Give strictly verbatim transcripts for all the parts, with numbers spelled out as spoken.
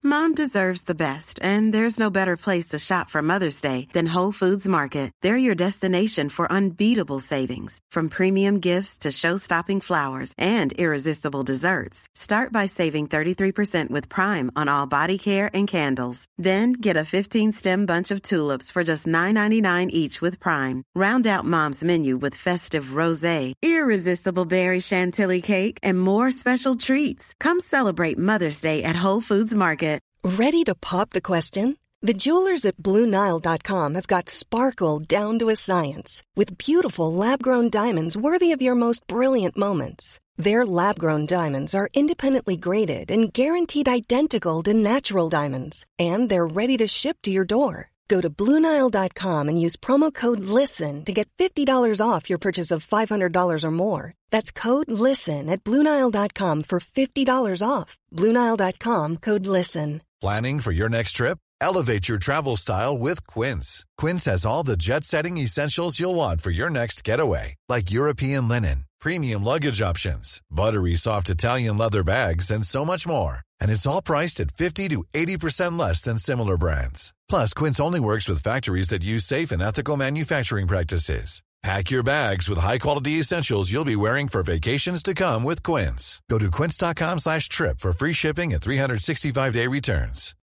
Mom deserves the best, and there's no better place to shop for Mother's Day than Whole Foods Market. They're your destination for unbeatable savings, from premium gifts to show-stopping flowers and irresistible desserts. Start by saving thirty-three percent with Prime on all body care and candles. Then get a fifteen-stem bunch of tulips for just nine ninety-nine each with Prime. Round out Mom's menu with festive rosé, irresistible berry chantilly cake, and more special treats. Come celebrate Mother's Day at Whole Foods Market. Ready to pop the question? The jewelers at Blue Nile dot com have got sparkle down to a science with beautiful lab-grown diamonds worthy of your most brilliant moments. Their lab-grown diamonds are independently graded and guaranteed identical to natural diamonds, and they're ready to ship to your door. Go to Blue Nile dot com and use promo code LISTEN to get fifty dollars off your purchase of five hundred dollars or more. That's code LISTEN at Blue Nile dot com for fifty dollars off. Blue Nile dot com, code LISTEN. Planning for your next trip? Elevate your travel style with Quince. Quince has all the jet-setting essentials you'll want for your next getaway, like European linen, premium luggage options, buttery soft Italian leather bags, and so much more. And it's all priced at fifty to eighty percent less than similar brands. Plus, Quince only works with factories that use safe and ethical manufacturing practices. Pack your bags with high-quality essentials you'll be wearing for vacations to come with Quince. Go to quince dot com slash trip for free shipping and three sixty-five day returns.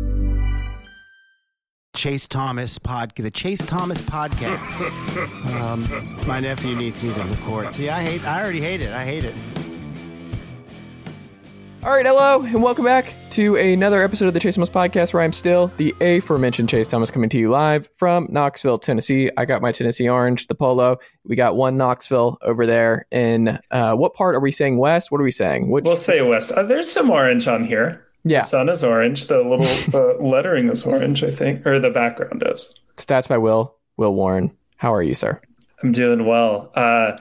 Chase Thomas pod, the Chase Thomas podcast. um, my nephew needs me to record. See, I hate. I already hate it. I hate it. All right, hello, and welcome back to another episode of the Chase Thomas podcast, where I'm still the aforementioned Chase Thomas, coming to you live from Knoxville, Tennessee. I got my Tennessee orange, the polo. We got one Knoxville over there. In uh, what part are we saying west? What are we saying? Which... We'll say west. Uh, there's some orange on here. Yeah. The sun is orange. The little uh, lettering is orange, I think, or the background is. Stats by Will. Will Warren. How are you, sir? I'm doing well. Uh,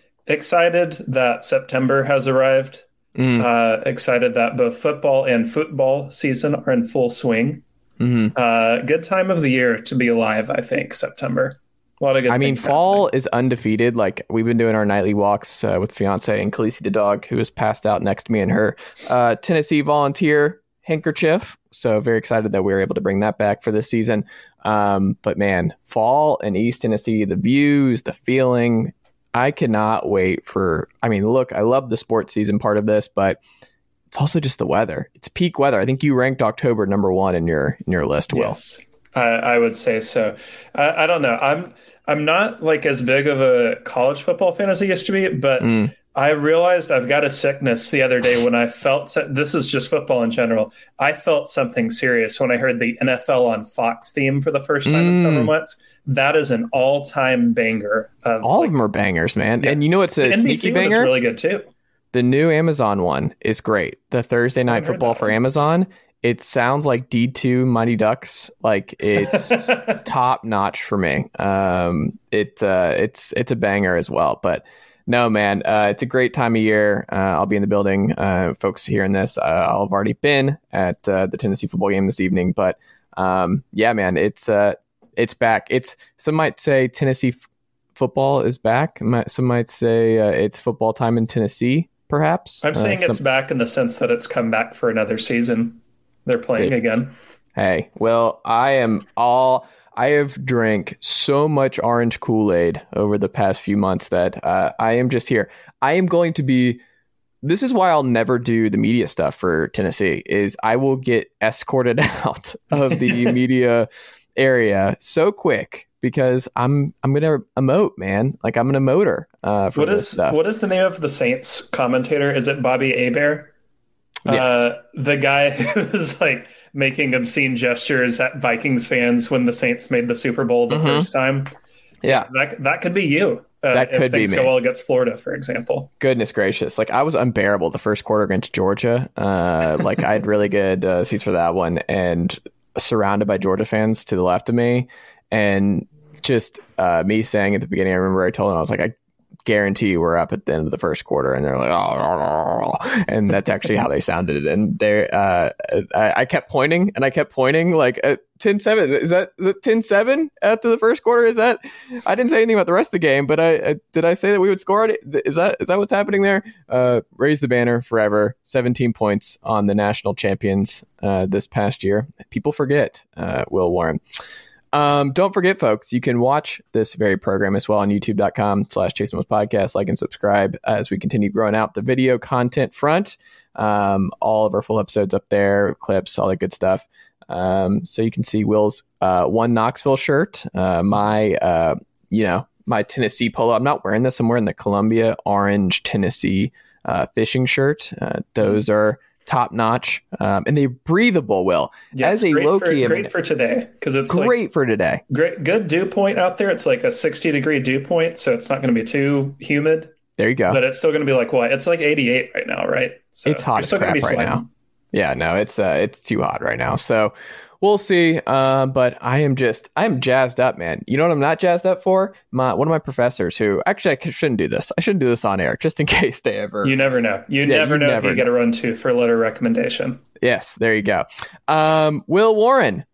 excited that September has arrived. Mm. Uh, excited that both football and football season are in full swing. Mm-hmm. Uh, good time of the year to be alive, I think, September. A lot of good I mean, fall happening. Is undefeated. Like, we've been doing our nightly walks uh, with fiance and Khaleesi the dog, who is passed out next to me, and her uh, Tennessee volunteer handkerchief. So very excited that we were able to bring that back for this season. Um, but man, fall in East Tennessee, the views, the feeling, I cannot wait for, I mean, look, I love the sports season part of this, but it's also just the weather. It's peak weather. I think you ranked October number one in your in your list, Will. Yes, I, I would say so. I, I don't know. I'm I'm not like as big of a college football fan as I used to be, but mm. I realized I've got a sickness the other day when I felt, this is just football in general, I felt something serious when I heard the N F L on Fox theme for the first time mm. in summer months. That is an all-time banger. Of, All like, of them are bangers, man. Yeah. And you know what's a the sneaky N B C banger? One is really good too. The new Amazon one is great. The Thursday night football for Amazon. It sounds like D two Mighty Ducks. Like, it's top notch for me. Um, it uh, it's it's a banger as well. But no, man, uh, it's a great time of year. Uh, I'll be in the building. Uh, folks hearing this, uh, I'll have already been at uh, the Tennessee football game this evening. But um, yeah, man, it's uh, it's back. It's some might say Tennessee f- football is back. Some might say uh, it's football time in Tennessee. Perhaps I'm saying uh, it's back in the sense that it's come back for another season. They're playing hey, again. Hey, well, I am all. I have drank so much orange Kool-Aid over the past few months that uh, I am just here. I am going to be. This is why I'll never do the media stuff for Tennessee. Is I will get escorted out of the media area so quick because I'm I'm gonna emote, man. Like, I'm an emoter uh, for what this is, stuff. What is the name of the Saints commentator? Is it Bobby Hebert? Yes. Uh, the guy who's like making obscene gestures at Vikings fans when the Saints made the Super Bowl the mm-hmm. first time. Yeah, that that could be you. Uh, that could if things be me. Go well against Florida, for example. Goodness gracious! Like, I was unbearable the first quarter against Georgia. Uh, like, I had really good uh, seats for that one, and surrounded by Georgia fans to the left of me, and just uh, me saying at the beginning, I remember I told him, I was like, I guarantee we're up at the end of the first quarter, and they're like, oh, and that's actually how they sounded. And they, uh, I, I kept pointing and I kept pointing like uh, ten seven. Is that ten seven after the first quarter? Is that, I didn't say anything about the rest of the game, but I, I did I say that we would score it? Is that, is that what's happening there? Uh, raise the banner forever. seventeen points on the national champions uh, this past year. People forget, uh, Will Warren. Um, don't forget, folks, you can watch this very program as well on youtube.com slash Chase Thomas Podcast. Like and subscribe as we continue growing out the video content front. Um, all of our full episodes up there, clips, all that good stuff. Um, so you can see Will's uh, one Knoxville shirt, uh, my, uh, you know, my Tennessee polo. I'm not wearing this. I'm wearing the Columbia Orange Tennessee uh, fishing shirt. Uh, those are top notch, um, and they're breathable. Will yeah, as a great Loki, for, great for today because it's great like, for today. Great, good dew point out there. It's like a sixty degree dew point, so it's not going to be too humid. There you go. But it's still going to be like what? It's like eighty-eight right now, right? So it's hot as crap right now. Yeah, no, it's uh, it's too hot right now. So we'll see. Um, but I am just, I'm jazzed up, man. You know what I'm not jazzed up for? My one of my professors who actually I shouldn't do this. I shouldn't do this on air just in case they ever. You never know. You yeah, never you know never who you know. get to run to for a letter recommendation. Yes, there you go. Um, Will Warren,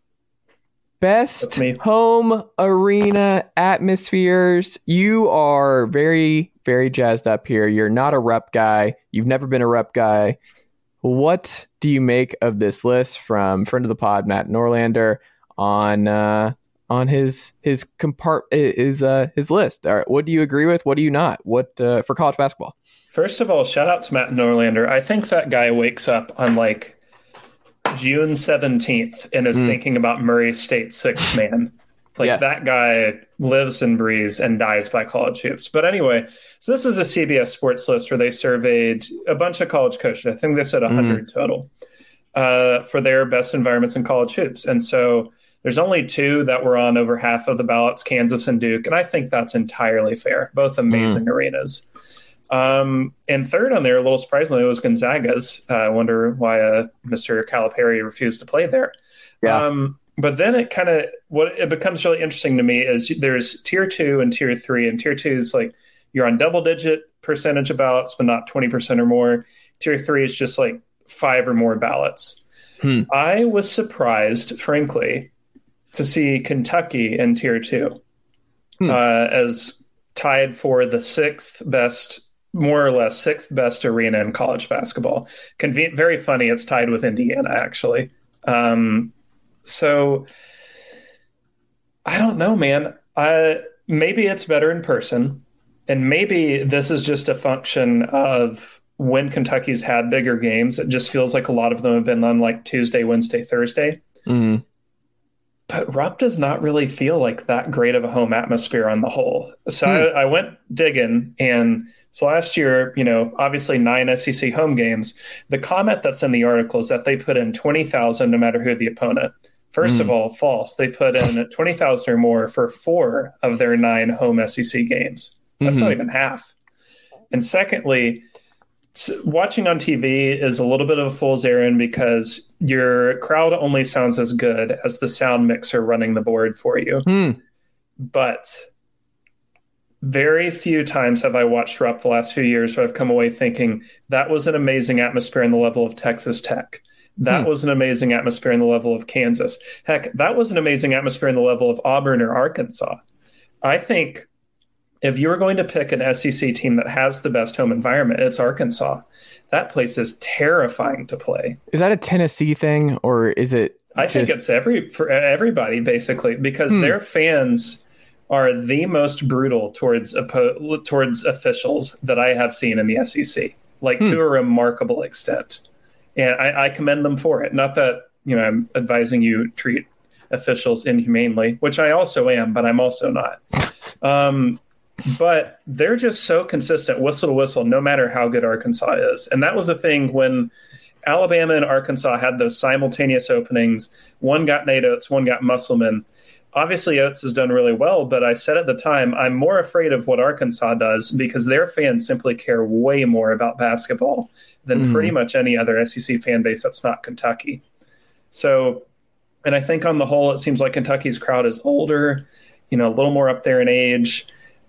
best home arena atmospheres. You are very, very jazzed up here. You're not a rep guy. You've never been a rep guy. What do you make of this list from friend of the pod, Matt Norlander, on uh, on his his compart his uh, his list? All right, what do you agree with? What do you not? What uh, for college basketball? First of all, shout out to Matt Norlander. I think that guy wakes up on like June seventeenth and is mm. thinking about Murray State's sixth man. Like yes. That guy lives and breathes and dies by college hoops. But anyway, so this is a C B S Sports list where they surveyed a bunch of college coaches. I think they said one hundred mm. total uh, for their best environments in college hoops. And so there's only two that were on over half of the ballots, Kansas and Duke. And I think that's entirely fair. Both amazing mm. arenas. Um, and third on there, a little surprisingly, it was Gonzaga's. Uh, I wonder why uh, Mister Calipari refused to play there. Yeah. Um, But then it kind of what it becomes really interesting to me is there's tier two and tier three, and tier two is like you're on double digit percentage of ballots, but not twenty percent or more. Tier three is just like five or more ballots. Hmm. I was surprised, frankly, to see Kentucky in tier two hmm. uh, as tied for the sixth best, more or less sixth best arena in college basketball. Conven- very funny. It's tied with Indiana, actually. Um, So I don't know, man. Uh, maybe it's better in person. And maybe this is just a function of when Kentucky's had bigger games. It just feels like a lot of them have been on like Tuesday, Wednesday, Thursday. Mm-hmm. But Rupp does not really feel like that great of a home atmosphere on the whole. So hmm. I, I went digging, and so last year, you know, obviously nine S E C home games. The comment that's in the article is that they put in twenty thousand no matter who the opponent. First mm. of all, false. They put in twenty thousand or more for four of their nine home S E C games. That's mm-hmm. not even half. And secondly, watching on T V is a little bit of a fool's errand because your crowd only sounds as good as the sound mixer running the board for you. Mm. But very few times have I watched Rupp the last few years where I've come away thinking that was an amazing atmosphere in the level of Texas Tech. That hmm. was an amazing atmosphere in the level of Kansas. Heck, that was an amazing atmosphere in the level of Auburn or Arkansas. I think if you were going to pick an S E C team that has the best home environment, it's Arkansas. That place is terrifying to play. Is that a Tennessee thing, or is it? I just... think it's every for everybody, basically, because hmm. their fans are the most brutal towards towards officials that I have seen in the S E C, like hmm. to a remarkable extent. And I, I commend them for it. Not that, you know, I'm advising you treat officials inhumanely, which I also am, but I'm also not. Um, but they're just so consistent, whistle to whistle, no matter how good Arkansas is. And that was the thing when Alabama and Arkansas had those simultaneous openings. One got Nate Oates, one got Musselman. Obviously, Oates has done really well, but I said at the time, I'm more afraid of what Arkansas does because their fans simply care way more about basketball than mm. pretty much any other S E C fan base that's not Kentucky. So, and I think on the whole, it seems like Kentucky's crowd is older, you know, a little more up there in age.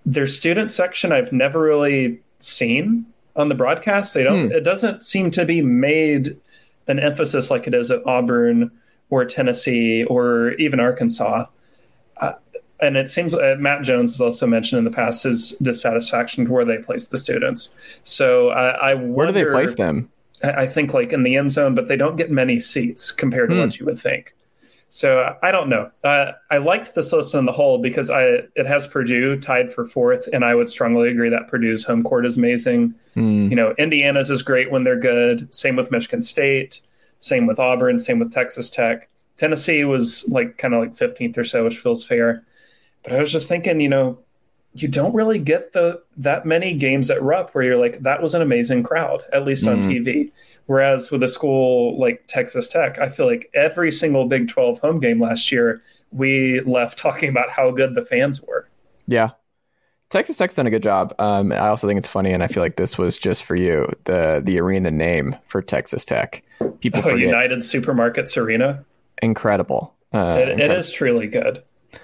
their student section I've never really seen on the broadcast. They don't. Hmm. It doesn't seem to be made an emphasis like it is at Auburn or Tennessee or even Arkansas. Uh, and it seems uh, Matt Jones has also mentioned in the past his dissatisfaction with where they place the students. So I, I wonder, where do they place them? I think like in the end zone, but they don't get many seats compared to hmm. what you would think. So I don't know. Uh, I liked this list in the whole because I it has Purdue tied for fourth, and I would strongly agree that Purdue's home court is amazing. Mm. You know, Indiana's is great when they're good. Same with Michigan State. Same with Auburn. Same with Texas Tech. Tennessee was like kind of like fifteenth or so, which feels fair. But I was just thinking, you know, you don't really get the that many games at Rupp where you're like, that was an amazing crowd, at least on mm. T V. Whereas with a school like Texas Tech, I feel like every single Big twelve home game last year, we left talking about how good the fans were. Yeah. Texas Tech's done a good job. Um, I also think it's funny, and I feel like this was just for you, the the arena name for Texas Tech. People oh, forget. United Supermarkets Arena? Incredible. Uh, it, incredible. It is truly good.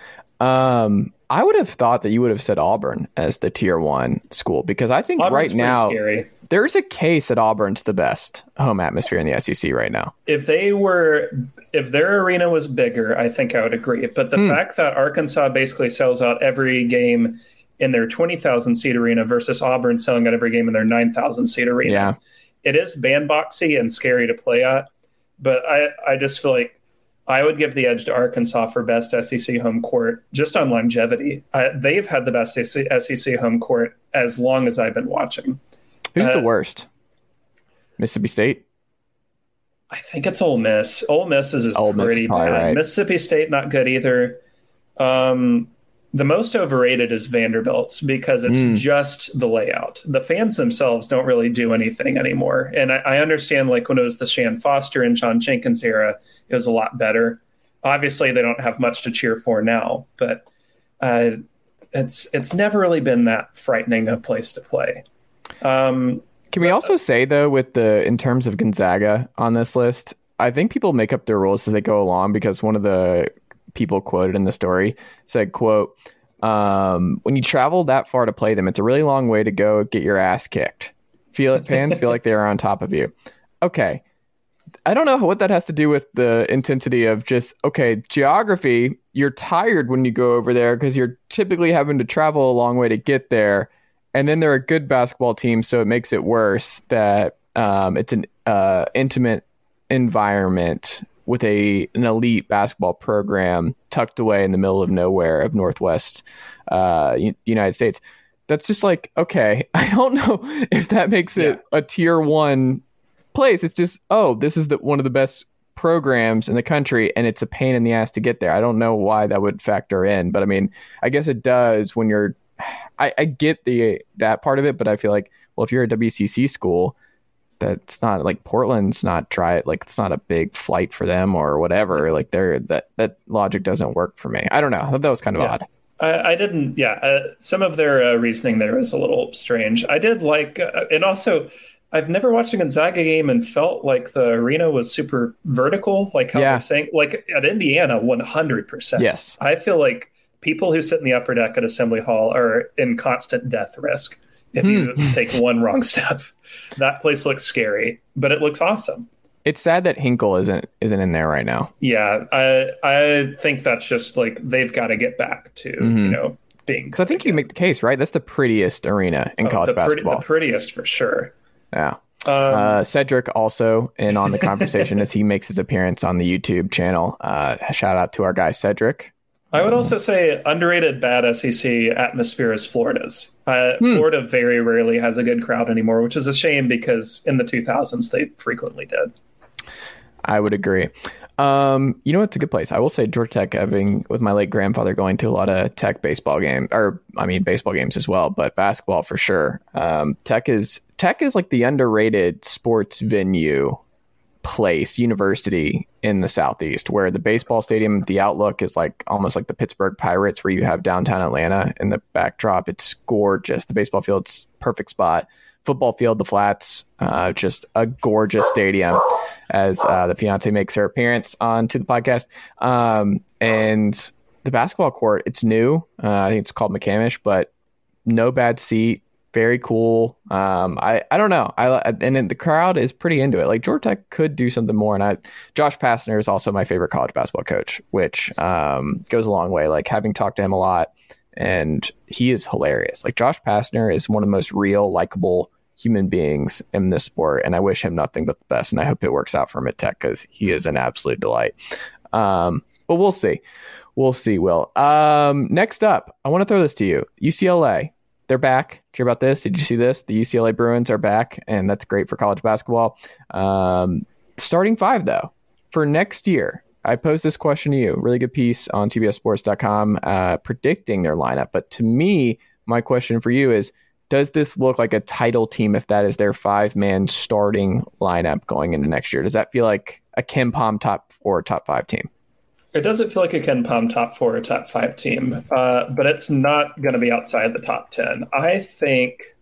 Um, I would have thought that you would have said Auburn as the tier one school, because I think Auburn's right now scary. There's a case that Auburn's the best home atmosphere in the S E C right now. If they were, if their arena was bigger, I think I would agree. But the mm. fact that Arkansas basically sells out every game in their twenty thousand seat arena versus Auburn selling out every game in their nine thousand seat arena, yeah. it is bandboxy and scary to play at. But I, I just feel like I would give the edge to Arkansas for best S E C home court just on longevity. Uh, they've had the best S E C home court as long as I've been watching. Who's uh, the worst? Mississippi State? I think it's Ole Miss. Ole Miss is, is Ole Miss pretty is bad. Right. Mississippi State, not good either. Um, the most overrated is Vanderbilt's because it's mm. just the layout. The fans themselves don't really do anything anymore. And I, I understand, like, when it was the Shan Foster and John Jenkins era, it was a lot better. Obviously, they don't have much to cheer for now, but uh, it's it's never really been that frightening a place to play. Um, Can we but, also say, though, with the in terms of Gonzaga on this list, I think people make up their rules as they go along, because one of the people quoted in the story said, quote, um, when you travel that far to play them, it's a really long way to go get your ass kicked. Feel it, fans feel like they're on top of you. Okay. I don't know what that has to do with the intensity of just, okay, geography, you're tired when you go over there because you're typically having to travel a long way to get there. And then they're a good basketball team, so it makes it worse that um, it's an uh, intimate environment with a an elite basketball program tucked away in the middle of nowhere of Northwest uh, United States. That's just like, okay, I don't know if that makes it yeah. a tier one place. It's just, oh, this is the, one of the best programs in the country, and it's a pain in the ass to get there. I don't know why that would factor in, but I mean, I guess it does when you're, I, I get the that part of it, but I feel like, well, if you're a W C C school, that's not like Portland's not try it. Like, it's not a big flight for them or whatever. Like, they're that, that logic doesn't work for me. I don't know. That was kind of yeah. odd. I, I didn't. Yeah. Uh, some of their uh, reasoning there was a little strange. I did like, uh, and also I've never watched a Gonzaga game and felt like the arena was super vertical. Like how yeah. they're saying, like at Indiana, one hundred percent. Yes. I feel like people who sit in the upper deck at Assembly Hall are in constant death risk. If you hmm. take one wrong step, that place looks scary, but it looks awesome. It's sad that Hinkle isn't isn't in there right now. Yeah, I I think that's just like they've got to get back to mm-hmm. you know being. Because I think again. You make the case, right? That's the prettiest arena in oh, college the basketball. Pretty, the prettiest for sure. Yeah. Um, uh, Cedric also in on the conversation as he makes his appearance on the YouTube channel. Uh, shout out to our guy Cedric. I would also say underrated bad S E C atmosphere is Florida's. Uh, hmm. Florida very rarely has a good crowd anymore, which is a shame because in the two thousands they frequently did. I would agree. Um, you know, it's a good place. I will say Georgia Tech, having with my late grandfather going to a lot of Tech baseball games, or I mean baseball games as well, but basketball for sure. Um, Tech is Tech is like the underrated sports venue place, university in the Southeast, where the baseball stadium, the outlook is like almost like the Pittsburgh Pirates, where you have downtown Atlanta in the backdrop. It's gorgeous. The baseball field's perfect spot. Football field, the flats, uh, just a gorgeous stadium. As uh, the fiance makes her appearance onto the podcast, um, and the basketball court, it's new. Uh, I think it's called McCamish, but no bad seat. Very cool. Um, I, I don't know. I and then the crowd is pretty into it. Like Georgia Tech could do something more. And I, Josh Pastner is also my favorite college basketball coach, which um, goes a long way. Like having talked to him a lot, and he is hilarious. Like Josh Pastner is one of the most real, likable human beings in this sport, and I wish him nothing but the best. And I hope it works out for him at Tech because he is an absolute delight. Um, but we'll see. We'll see. Will. Um, next up, I want to throw this to you. U C L A. They're back. Did you hear about this? Did you see this? The U C L A Bruins are back, and that's great for college basketball. Um, starting five, though, for next year. I posed this question to you. Really good piece on C B S Sports dot com uh, predicting their lineup. But to me, my question for you is, does this look like a title team if that is their five-man starting lineup going into next year? Does that feel like a KenPom top four, top five team? It doesn't feel like a KenPom top four or top five team, uh, but it's not going to be outside the top ten. I think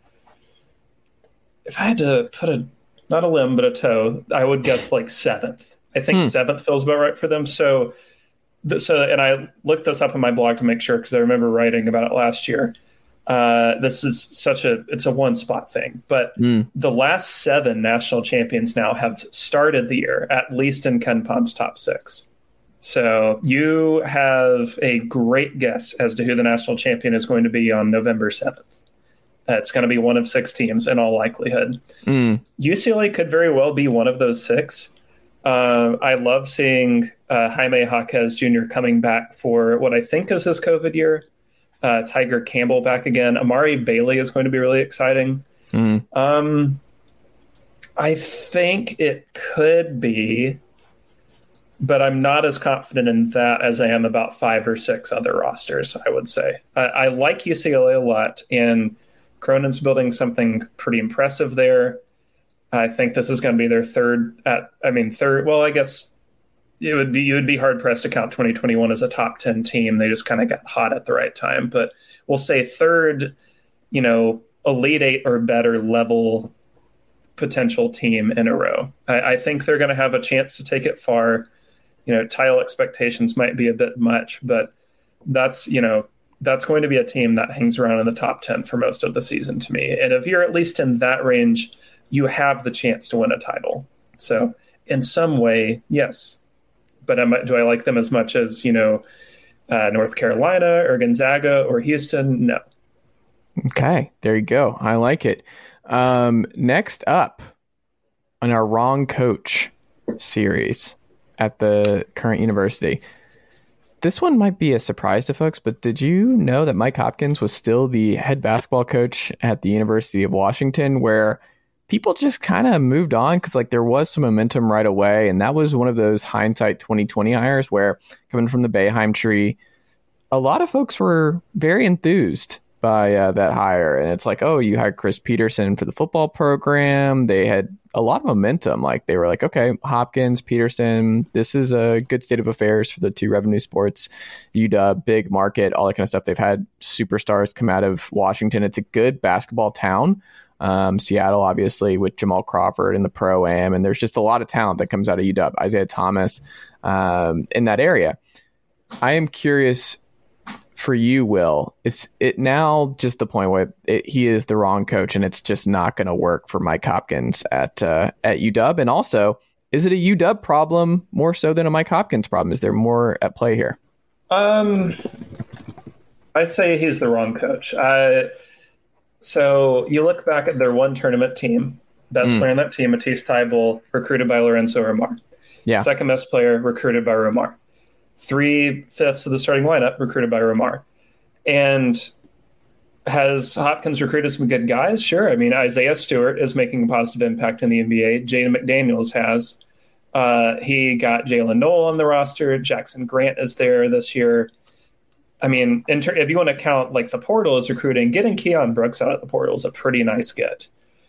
if I had to put a, not a limb, but a toe, I would guess like seventh. I think hmm. seventh feels about right for them. So, so, and I looked this up on my blog to make sure, because I remember writing about it last year. Uh, this is such a, it's a one spot thing, but mm. the last seven national champions now have started the year at least in KenPom's top six. So you have a great guess as to who the national champion is going to be on November seventh. Uh, it's going to be one of six teams in all likelihood. Mm. U C L A could very well be one of those six. Uh, I love seeing uh, Jaime Jaquez Junior coming back for what I think is his COVID year. Uh, Tiger Campbell back again. Amari Bailey is going to be really exciting. Mm. Um, I think it could be, but I'm not as confident in that as I am about five or six other rosters, I would say. I, I like U C L A a lot, and Cronin's building something pretty impressive there. I think this is going to be their third at, I mean, third, well, I guess it would be, you would be hard pressed to count twenty twenty-one as a top ten team. They just kind of got hot at the right time, but we'll say third, you know, Elite Eight or better level potential team in a row. I, I think they're going to have a chance to take it far. You know, title expectations might be a bit much, but that's, you know, that's going to be a team that hangs around in the top ten for most of the season to me. And if you're at least in that range, you have the chance to win a title. So in some way, yes. But am I, do I like them as much as, you know, uh, North Carolina or Gonzaga or Houston? No. Okay, there you go. I like it. Um, next up on our Wrong Coach series at the current university. This one might be a surprise to folks, but did you know that Mike Hopkins was still the head basketball coach at the University of Washington, where people just kind of moved on because like there was some momentum right away. And that was one of those hindsight twenty twenty hires where, coming from the Boeheim tree, a lot of folks were very enthused by uh, that hire. And it's like, oh, you hired Chris Peterson for the football program. They had a lot of momentum. Like they were like, okay, Hopkins, Peterson, this is a good state of affairs for the two revenue sports, U W, big market, all that kind of stuff. They've had superstars come out of Washington. It's a good basketball town. Um, Seattle, obviously, with Jamal Crawford and the Pro-Am, and there's just a lot of talent that comes out of U W, Isaiah Thomas, um, in that area. I am curious for you, Will, is it now just the point where it, he is the wrong coach and it's just not going to work for Mike Hopkins at uh, at U W? And also, is it a U W problem more so than a Mike Hopkins problem? Is there more at play here? Um, I'd say he's the wrong coach. I So you look back at their one tournament team, best mm. player on that team, Matisse Thybulle, recruited by Lorenzo Romar. Yeah. Second best player, recruited by Romar. Three-fifths of the starting lineup, recruited by Romar. And has Hopkins recruited some good guys? Sure. I mean, Isaiah Stewart is making a positive impact in the N B A. Jaden McDaniels has. Uh, he got Jalen Noel on the roster. Jackson Grant is there this year. I mean, in ter- if you want to count like the portal as recruiting, getting Keon Brooks out of the portal is a pretty nice get.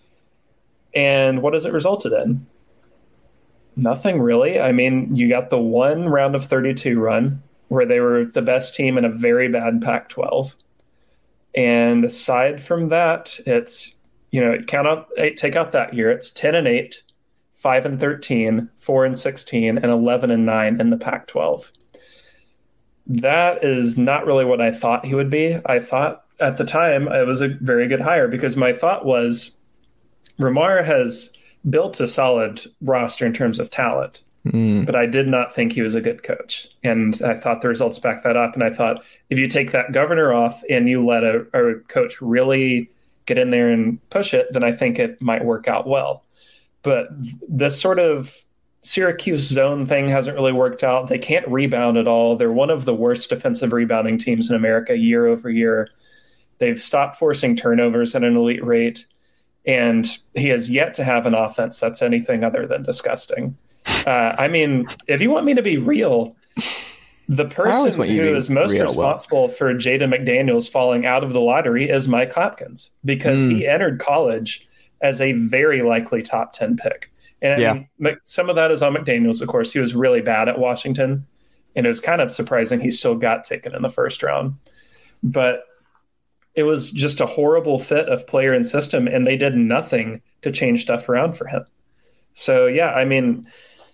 And what has it resulted in? Nothing really. I mean, you got the one round of thirty-two run where they were the best team in a very bad Pac twelve. And aside from that, it's, you know, count out, take out that year. It's ten and eight, five and thirteen, four and sixteen, and eleven and nine in the Pac twelve. That is not really what I thought he would be. I thought at the time, it was a very good hire because my thought was Ramar has built a solid roster in terms of talent, mm. but I did not think he was a good coach. And I thought the results back that up. And I thought if you take that governor off and you let a, a coach really get in there and push it, then I think it might work out well. But this sort of Syracuse zone thing hasn't really worked out. They can't rebound at all. They're one of the worst defensive rebounding teams in America year over year. They've stopped forcing turnovers at an elite rate. And he has yet to have an offense that's anything other than disgusting. Uh, I mean, if you want me to be real, the person who is most real, responsible well. for Jaden McDaniels falling out of the lottery is Mike Hopkins, because mm. he entered college as a very likely top ten pick. And I yeah. mean, some of that is on McDaniels, of course. He was really bad at Washington, and it was kind of surprising he still got taken in the first round. But it was just a horrible fit of player and system, and they did nothing to change stuff around for him. So, yeah, I mean,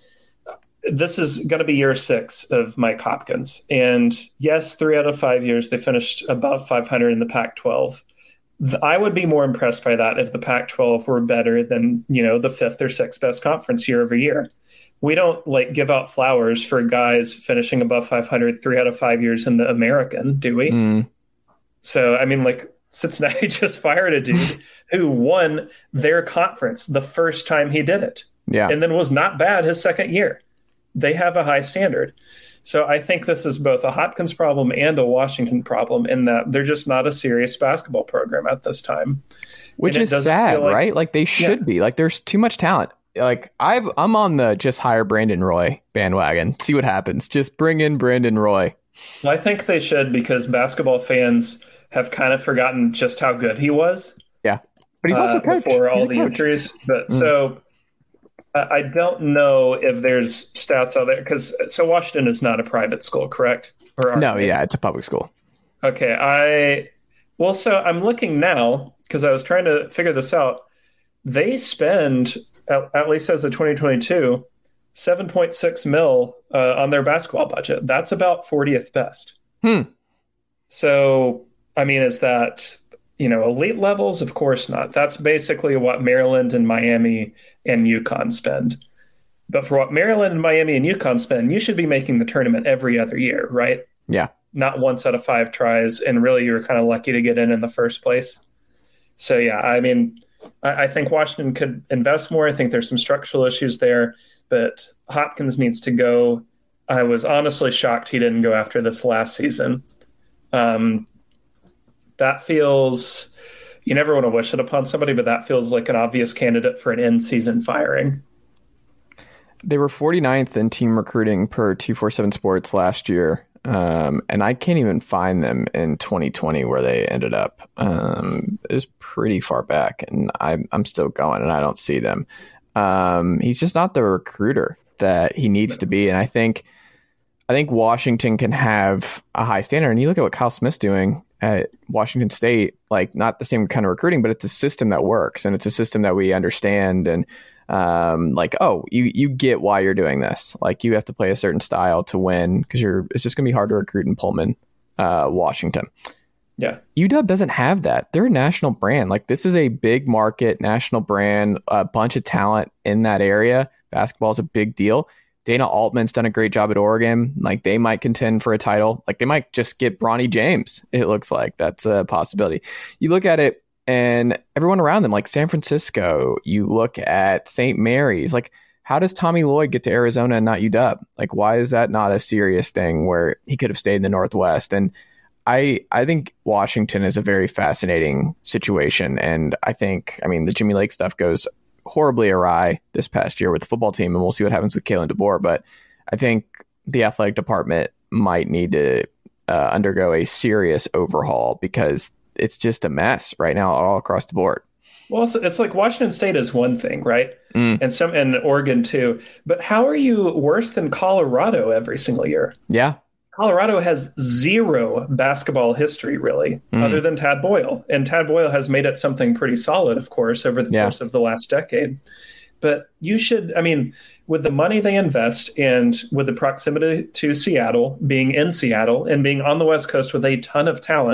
this is going to be year six of Mike Hopkins. And yes, three out of five years, they finished above five hundred in the Pac twelve. I would be more impressed by that if the Pac twelve were better than, you know, the fifth or sixth best conference year over year. We don't like give out flowers for guys finishing above five hundred three out of five years in the American, do we? Mm. So, I mean, like Cincinnati just fired a dude who won their conference the first time he did it. Yeah. And then was not bad his second year. They have a high standard. So I think this is both a Hopkins problem and a Washington problem in that they're just not a serious basketball program at this time. Which is sad, like, right? Like they should yeah. be. Like there's too much talent. Like I've, I'm on the just hire Brandon Roy bandwagon. See what happens. Just bring in Brandon Roy. Well, I think they should, because basketball fans have kind of forgotten just how good he was. Yeah, but he's also uh, coach. Before all he's the injuries. But mm. so uh, I don't know if there's stats out there, because so Washington is not a private school, correct? Or no, they? yeah, it's a public school. Okay, I well, so I'm looking now because I was trying to figure this out. They spend at, at least as of twenty twenty-two. seven point six mil uh, on their basketball budget. That's about fortieth best. Hmm. So, I mean, is that, you know, elite levels? Of course not. That's basically what Maryland and Miami and UConn spend. But for what Maryland and Miami and UConn spend, you should be making the tournament every other year, right? Yeah. Not once out of five tries. And really, you were kind of lucky to get in in the first place. So, yeah, I mean, I, I think Washington could invest more. I think there's some structural issues there. But Hopkins needs to go. I was honestly shocked he didn't go after this last season. Um, that feels, you never want to wish it upon somebody, but that feels like an obvious candidate for an in-season firing. They were forty-ninth in team recruiting per two forty-seven Sports last year. Um, and I can't even find them in twenty twenty where they ended up. Um, it was pretty far back, and I'm, I'm still going, and I don't see them. Um, he's just not the recruiter that he needs to be. And I think, I think Washington can have a high standard. And you look at what Kyle Smith's doing at Washington State, like not the same kind of recruiting, but it's a system that works, and it's a system that we understand. And, um, like, oh, you, you get why you're doing this. Like you have to play a certain style to win, because you're, it's just gonna be hard to recruit in Pullman, uh, Washington. Yeah. U W doesn't have that. They're a national brand. Like this is a big market, national brand, a bunch of talent in that area. Basketball is a big deal. Dana Altman's done a great job at Oregon. Like they might contend for a title. Like they might just get Bronny James. It looks like that's a possibility. You look at it and everyone around them, like San Francisco, you look at Saint Mary's, like how does Tommy Lloyd get to Arizona and not U W? Like why is that not a serious thing where he could have stayed in the Northwest? And I, I think Washington is a very fascinating situation. And I think, I mean, the Jimmy Lake stuff goes horribly awry this past year with the football team, and we'll see what happens with Kalen DeBoer. But I think the athletic department might need to uh, undergo a serious overhaul, because it's just a mess right now all across the board. Well, it's, it's like Washington State is one thing, right? Mm. And some, and Oregon too. But how are you worse than Colorado every single year? Yeah. Colorado has zero basketball history, really, mm. other than Tad Boyle. And Tad Boyle has made it something pretty solid, of course, over the yeah. course of the last decade. But you should, I mean, with the money they invest and with the proximity to Seattle, being in Seattle and being on the West Coast with a ton of talent,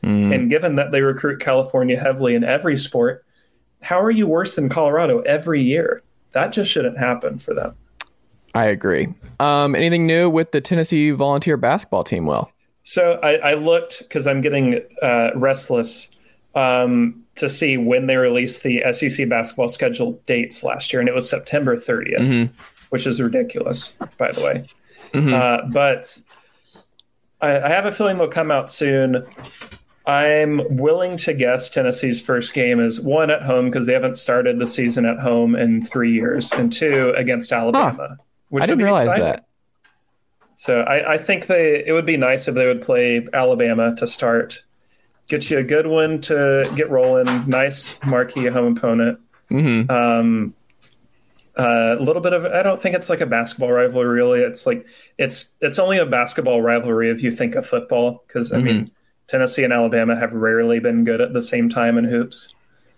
Mm. And given that they recruit California heavily in every sport, how are you worse than Colorado every year? That just shouldn't happen for them. I agree. Um, anything new with the Tennessee Volunteer basketball team, Will? So I, I looked, because I'm getting uh, restless, um, to see when they released the S E C basketball schedule dates last year, and it was September thirtieth, mm-hmm. which is ridiculous, by the way. Mm-hmm. Uh, but I, I have a feeling they'll come out soon. I'm willing to guess Tennessee's first game is one at home, because they haven't started the season at home in three years, and two against Alabama. Huh. Which I didn't realize exciting. that. So I, I think they it would be nice if they would play Alabama to start. Get you a good one to get rolling. Nice marquee home opponent. Mm-hmm. Um, a uh, little bit of I don't think it's like a basketball rivalry really. It's like it's it's only a basketball rivalry if you think of football, because I mm-hmm. mean Tennessee and Alabama have rarely been good at the same time in hoops.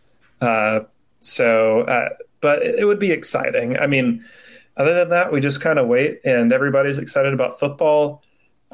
Uh, so, uh, but it, it would be exciting. I mean. Other than that, we just kind of wait, and everybody's excited about football.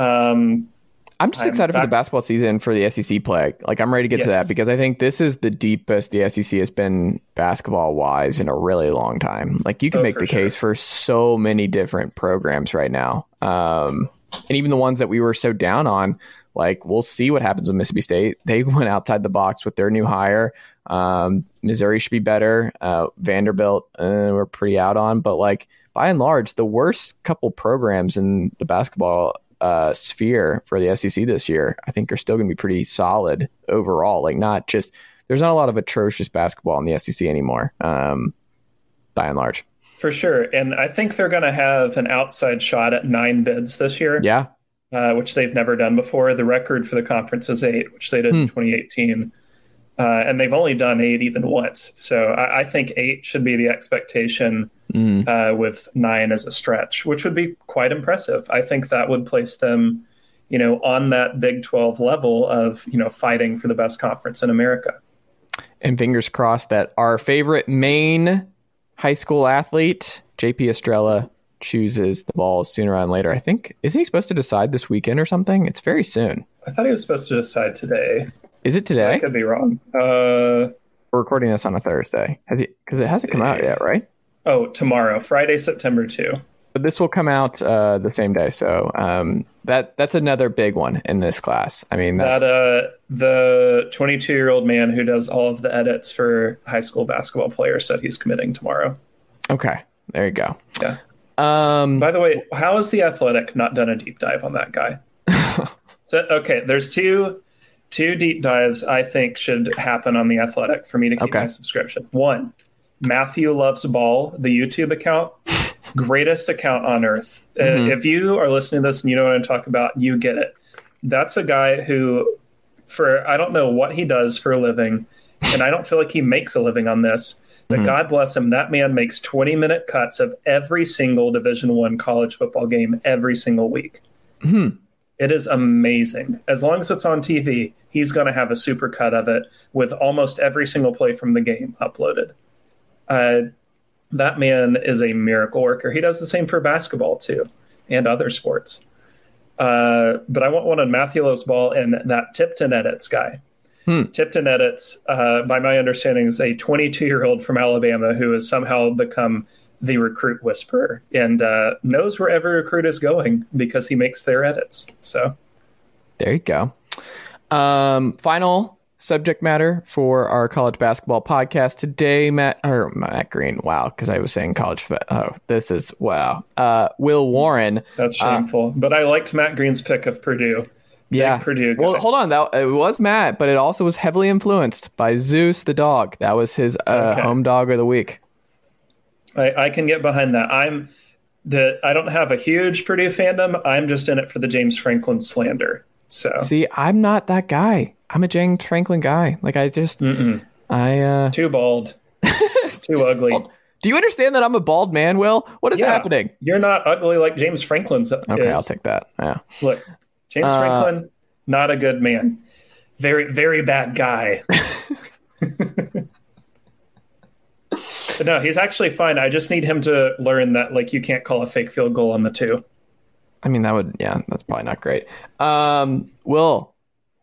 Um, I'm just I'm excited back- for the basketball season for the S E C play. Like, I'm ready to get yes. to that, because I think this is the deepest the S E C has been basketball-wise in a really long time. Like, you can oh, make the sure. case for so many different programs right now. Um, and even the ones that we were so down on, like, we'll see what happens with Mississippi State. They went outside the box with their new hire. Um, Missouri should be better. Uh, Vanderbilt, uh, we're pretty out on. But, like, by and large, the worst couple programs in the basketball uh, sphere for the S E C this year, I think, are still going to be pretty solid overall. Like, not just there's not a lot of atrocious basketball in the S E C anymore, um, by and large. For sure. And I think they're going to have an outside shot at nine bids this year. Yeah. Uh, which they've never done before. The record for the conference is eight, which they did hmm. in twenty eighteen. Uh, and they've only done eight even once. So I, I think eight should be the expectation mm. uh, with nine as a stretch, which would be quite impressive. I think that would place them, you know, on that Big twelve level of, you know, fighting for the best conference in America. And fingers crossed that our favorite Maine high school athlete, J P Estrella, chooses the ball sooner rather than later. I think, isn't he supposed to decide this weekend or something? It's very soon. I thought he was supposed to decide today. Is it today? I could be wrong. Uh, We're recording this on a Thursday. Has it? Because it hasn't see. come out yet, right? Oh, tomorrow, Friday, September second. But this will come out uh, the same day. So um, that that's another big one in this class. I mean, that's... that uh, the twenty-two-year-old man who does all of the edits for high school basketball players said he's committing tomorrow. Okay, there you go. Yeah. Um, By the way, how has The Athletic not done a deep dive on that guy? so okay, there's two. Two deep dives I think should happen on The Athletic for me to keep okay. my subscription. One, Matthew Loves Ball, the YouTube account, greatest account on earth. Mm-hmm. Uh, if you are listening to this and you know what I'm talking about, you get it. That's a guy who, for I don't know what he does for a living, and I don't feel like he makes a living on this, but mm-hmm. God bless him, that man makes twenty-minute cuts of every single Division One college football game every single week. Mm-hmm. It is amazing. As long as it's on T V, he's going to have a super cut of it with almost every single play from the game uploaded. Uh, that man is a miracle worker. He does the same for basketball, too, and other sports. Uh, but I want one on Matthew Loves Ball and that Tipton Edits guy. Hmm. Tipton Edits, uh, by my understanding, is a twenty-two-year-old from Alabama who has somehow become the recruit whisperer and uh, knows where every recruit is going because he makes their edits. So there you go. Um, final subject matter for our college basketball podcast today, Matt or Matt Green. Wow. Cause I was saying college. Oh, this is wow. Uh, Will Warren. That's shameful, uh, but I liked Matt Green's pick of Purdue. Yeah. Big Purdue guy. Well, hold on. That it was Matt, but it also was heavily influenced by Zeus, the dog. That was his uh, okay. home dog of the week. I, I can get behind that. I'm the I don't have a huge Purdue fandom. I'm just in it for the James Franklin slander. So see, I'm not that guy. I'm a James Franklin guy. Like I just, Mm-mm. I uh, too bald, too ugly. Well, do you understand that I'm a bald man, Will? What is yeah, happening? You're not ugly like James Franklin's. Okay, is. I'll take that. Yeah. Look, James uh, Franklin, not a good man. Very, very bad guy. But no, he's actually fine. I just need him to learn that, like, you can't call a fake field goal on the two. I mean, that would, yeah, that's probably not great. Um, Will,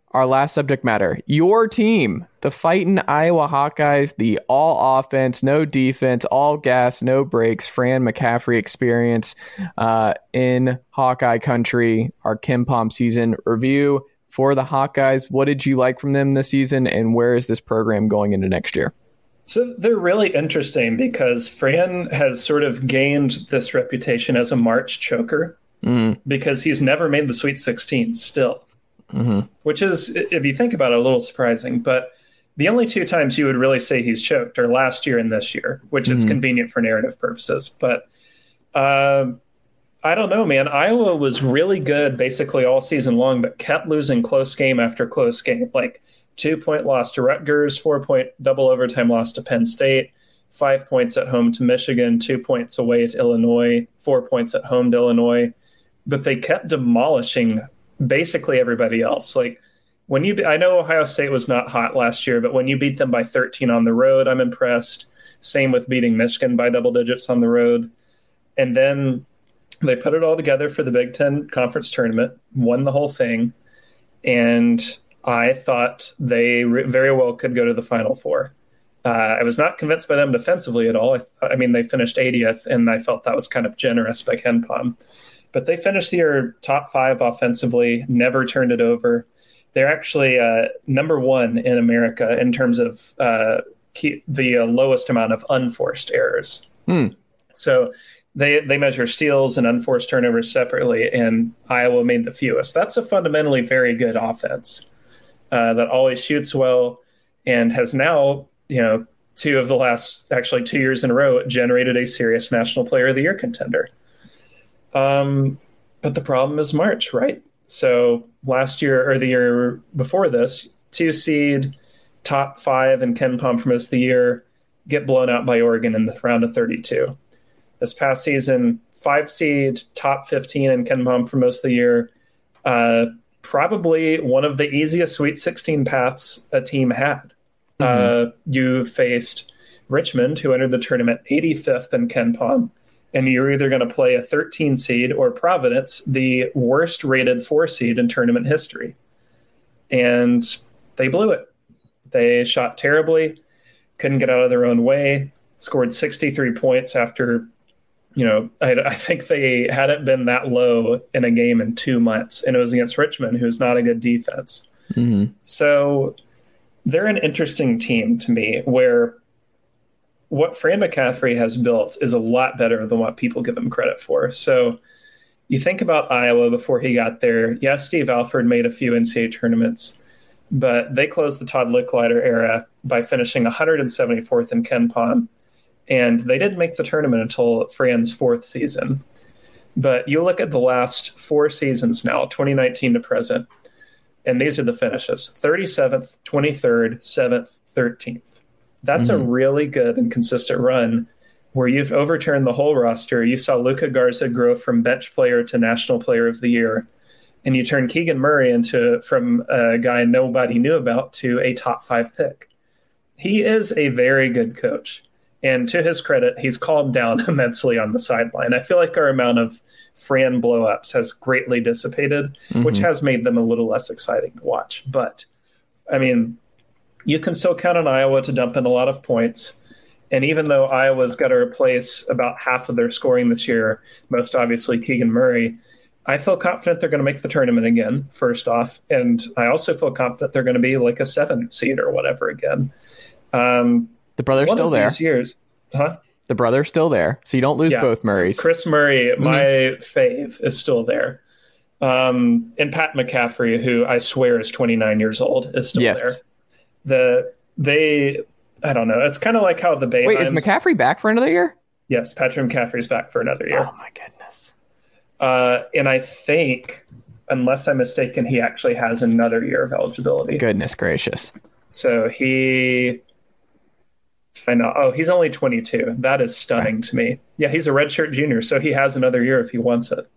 our last subject matter. Your team, the Fightin' Iowa Hawkeyes, the all offense, no defense, all gas, no breaks, Fran McCaffrey experience uh, in Hawkeye country. Our KenPom season review for the Hawkeyes. What did you like from them this season, and where is this program going into next year? So they're really interesting because Fran has sort of gained this reputation as a March choker mm. because he's never made the Sweet sixteen still, mm-hmm. which is, if you think about it, a little surprising. But the only two times you would really say he's choked are last year and this year, which mm-hmm. is convenient for narrative purposes. But uh, I don't know, man. Iowa was really good basically all season long, but kept losing close game after close game. Like, two-point loss to Rutgers, four-point double overtime loss to Penn State, five points at home to Michigan, two points away to Illinois, four points at home to Illinois. But they kept demolishing basically everybody else. Like, when you, I know Ohio State was not hot last year, but when you beat them by thirteen on the road, I'm impressed. Same with beating Michigan by double digits on the road. And then they put it all together for the Big Ten Conference Tournament, won the whole thing, and I thought they re- very well could go to the Final Four. Uh, I was not convinced by them defensively at all. I, th- I mean, they finished eightieth, and I felt that was kind of generous by KenPom. But they finished the year top five offensively, never turned it over. They're actually uh, number one in America in terms of uh, key, the uh, lowest amount of unforced errors. Hmm. So they they measure steals and unforced turnovers separately, and Iowa made the fewest. That's a fundamentally very good offense. Uh, that always shoots well and has now, you know, two of the last, actually two years in a row, generated a serious National Player of the Year contender. Um, but the problem is March, right? So last year, or the year before this, two seed, top five in KenPom for most of the year, get blown out by Oregon in the round of thirty-two. This past season, five seed, top fifteen in KenPom for most of the year, uh, probably one of the easiest Sweet sixteen paths a team had. Mm-hmm. Uh, you faced Richmond, who entered the tournament eighty-fifth in KenPom, and you're either going to play a thirteen seed or Providence, the worst rated four seed in tournament history. And they blew it. They shot terribly, couldn't get out of their own way, scored sixty-three points after, you know, I, I think they hadn't been that low in a game in two months, and it was against Richmond, who's not a good defense. Mm-hmm. So they're an interesting team to me, where what Fran McCaffrey has built is a lot better than what people give him credit for. So you think about Iowa before he got there. Yes, Steve Alford made a few N C double A tournaments, but they closed the Todd Licklider era by finishing one hundred seventy-fourth in KenPom. And they didn't make the tournament until Fran's fourth season. But you look at the last four seasons now, twenty nineteen to present, and these are the finishes: thirty-seventh, twenty-third, seventh, thirteenth. That's mm-hmm. a really good and consistent run where you've overturned the whole roster. You saw Luka Garza grow from bench player to National Player of the Year, and you turned Keegan Murray into from a guy nobody knew about to a top five pick. He is a very good coach. And to his credit, he's calmed down immensely on the sideline. I feel like our amount of Fran blowups has greatly dissipated, mm-hmm. which has made them a little less exciting to watch. But, I mean, you can still count on Iowa to dump in a lot of points. And even though Iowa's got to replace about half of their scoring this year, most obviously Keegan Murray, I feel confident they're going to make the tournament again, first off. And I also feel confident they're going to be like a seven seed or whatever again. Um The brother's still there. Years, huh? The brother's still there, so you don't lose yeah. both Murrays. Chris Murray, mm-hmm. my fave, is still there. Um, and Pat McCaffrey, who I swear is twenty-nine years old, is still yes. there. The they, I don't know. It's kind of like how the Boehmeims... Wait, is McCaffrey back for another year? Yes, Patrick McCaffrey's back for another year. Oh my goodness! Uh, and I think, unless I'm mistaken, he actually has another year of eligibility. Goodness gracious! So he. I know. Oh, he's only twenty-two. That is stunning right. to me. Yeah, he's a redshirt junior, so he has another year if he wants it.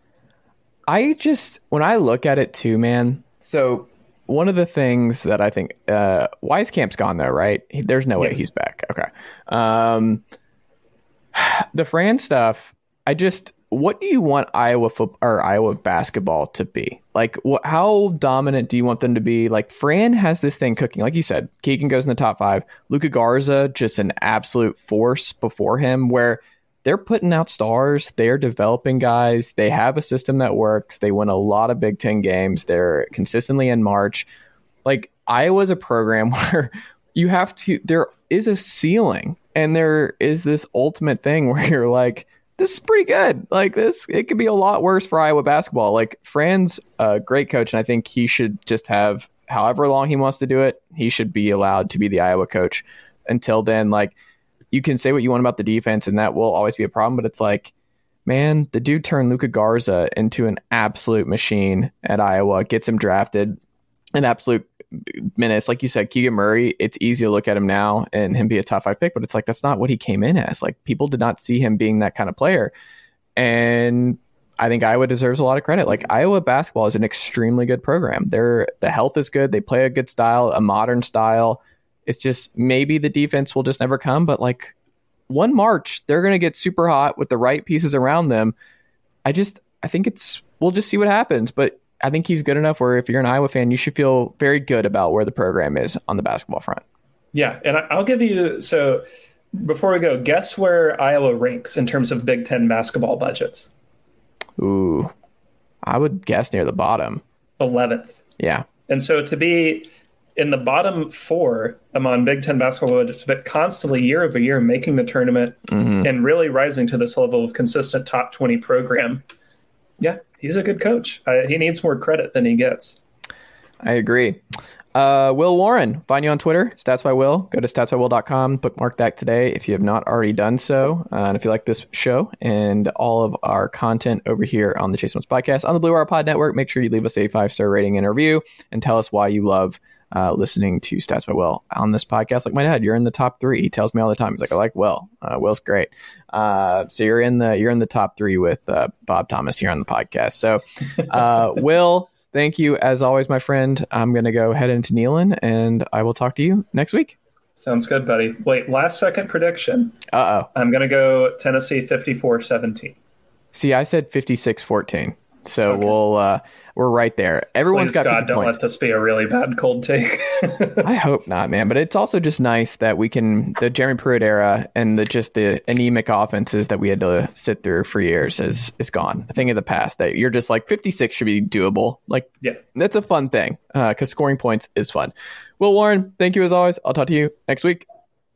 I just, when I look at it too, man, so one of the things that I think, uh, Wieskamp's gone though, right? He, there's no yeah. way he's back. Okay. Um, the Fran stuff, I just, what do you want Iowa football or Iowa basketball to be? Like, wh- how dominant do you want them to be? Like, Fran has this thing cooking. Like you said, Keegan goes in the top five. Luka Garza, just an absolute force before him, where they're putting out stars. They're developing guys. They have a system that works. They win a lot of Big Ten games. They're consistently in March. Like, Iowa's a program where you have to, there is a ceiling, and there is this ultimate thing where you're like, this is pretty good. Like, this, it could be a lot worse for Iowa basketball. Like, Fran's a great coach, and I think he should just have however long he wants to do it. He should be allowed to be the Iowa coach. Until then, like, you can say what you want about the defense, and that will always be a problem, but it's like, man, the dude turned Luka Garza into an absolute machine at Iowa, gets him drafted, an absolute menace. Like you said, Keegan Murray, it's easy to look at him now and him be a top five pick, but it's like, that's not what he came in as. Like, people did not see him being that kind of player. And I think Iowa deserves a lot of credit. Like, Iowa basketball is an extremely good program. They're, the health is good. They play a good style, a modern style. It's just maybe the defense will just never come, but like one March, they're going to get super hot with the right pieces around them. I just, I think it's, we'll just see what happens, but I think he's good enough where if you're an Iowa fan, you should feel very good about where the program is on the basketball front. Yeah. And I'll give you, so before we go, guess where Iowa ranks in terms of Big Ten basketball budgets? Ooh, I would guess near the bottom. eleventh. Yeah. And so to be in the bottom four among Big Ten basketball budgets, but constantly year over year making the tournament mm-hmm. and really rising to this level of consistent top twenty program. Yeah, he's a good coach. Uh, he needs more credit than he gets. I agree. Uh, Will Warren, find you on Twitter, Stats by Will. Go to stats by will dot com, bookmark that today if you have not already done so. Uh, and if you like this show and all of our content over here on the Chase Thomas Podcast on the Blue Wire Pod Network, make sure you leave us a five-star rating and a review and tell us why you love Uh, listening to Stats by Will on this podcast. Like my dad, you're in the top three. He tells me all the time. He's like, I like Will. Uh, Will's great. Uh, so you're in the you're in the top three with uh, Bob Thomas here on the podcast. So, uh, Will, thank you as always, my friend. I'm gonna go head into Neyland, and I will talk to you next week. Sounds good, buddy. Wait, last second prediction. Uh oh. I'm gonna go Tennessee fifty-four seventeen. See, I said fifty-six fourteen. So okay. we'll. Uh, We're right there. Everyone's Please got God, don't points. let this be a really bad cold take. I hope not, man. But it's also just nice that we can, the Jeremy Pruitt era and the just the anemic offenses that we had to sit through for years is is gone. A thing of the past that you're just like fifty-six should be doable. Like, yeah, that's a fun thing because uh, scoring points is fun. Will Warren, thank you as always. I'll talk to you next week.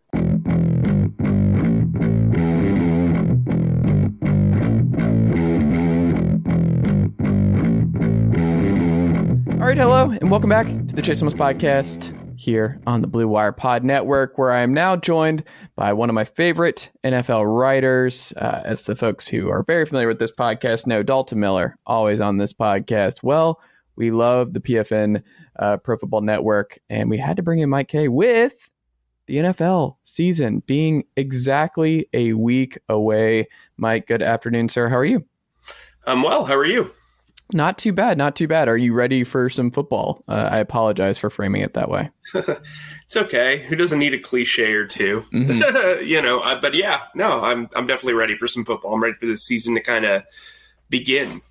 All right, hello, and welcome back to the Chase Thomas Podcast here on the Blue Wire Pod Network, where I am now joined by one of my favorite N F L writers. Uh, as the folks who are very familiar with this podcast know, Dalton Miller, always on this podcast. Well, we love the P F N uh, Pro Football Network, and we had to bring in Mike Kaye with the N F L season being exactly a week away. Mike, good afternoon, sir. How are you? I'm well. How are you? Not too bad. Not too bad. Are you ready for some football? Uh, I apologize for framing it that way. It's okay. Who doesn't need a cliche or two? Mm-hmm. you know, uh, but yeah, no, I'm I'm definitely ready for some football. I'm ready for this season to kind of begin.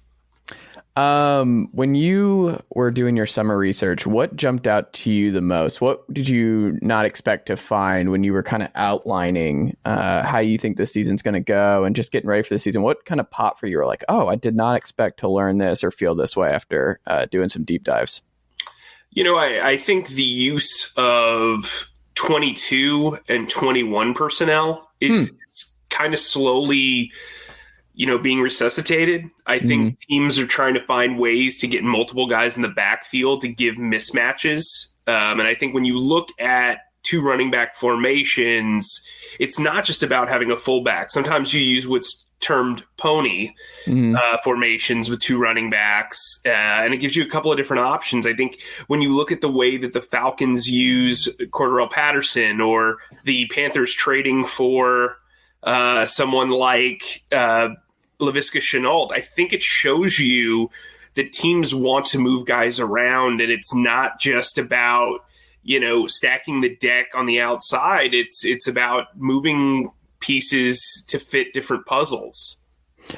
Um, when you were doing your summer research, what jumped out to you the most? What did you not expect to find when you were kind of outlining uh, how you think this season's going to go and just getting ready for the season? What kind of popped for you? You were like, oh, I did not expect to learn this or feel this way after uh, doing some deep dives. You know, I, I think the use of twenty-two and twenty-one personnel is hmm. kind of slowly you know, being resuscitated. I think mm-hmm. teams are trying to find ways to get multiple guys in the backfield to give mismatches. Um, and I think when you look at two running back formations, it's not just about having a fullback. Sometimes you use what's termed pony mm-hmm. uh, formations with two running backs, uh, and it gives you a couple of different options. I think when you look at the way that the Falcons use Cordarrelle Patterson or the Panthers trading for uh, someone like uh, Laviska Shenault, I think it shows you that teams want to move guys around, and it's not just about, you know, stacking the deck on the outside. It's it's about moving pieces to fit different puzzles.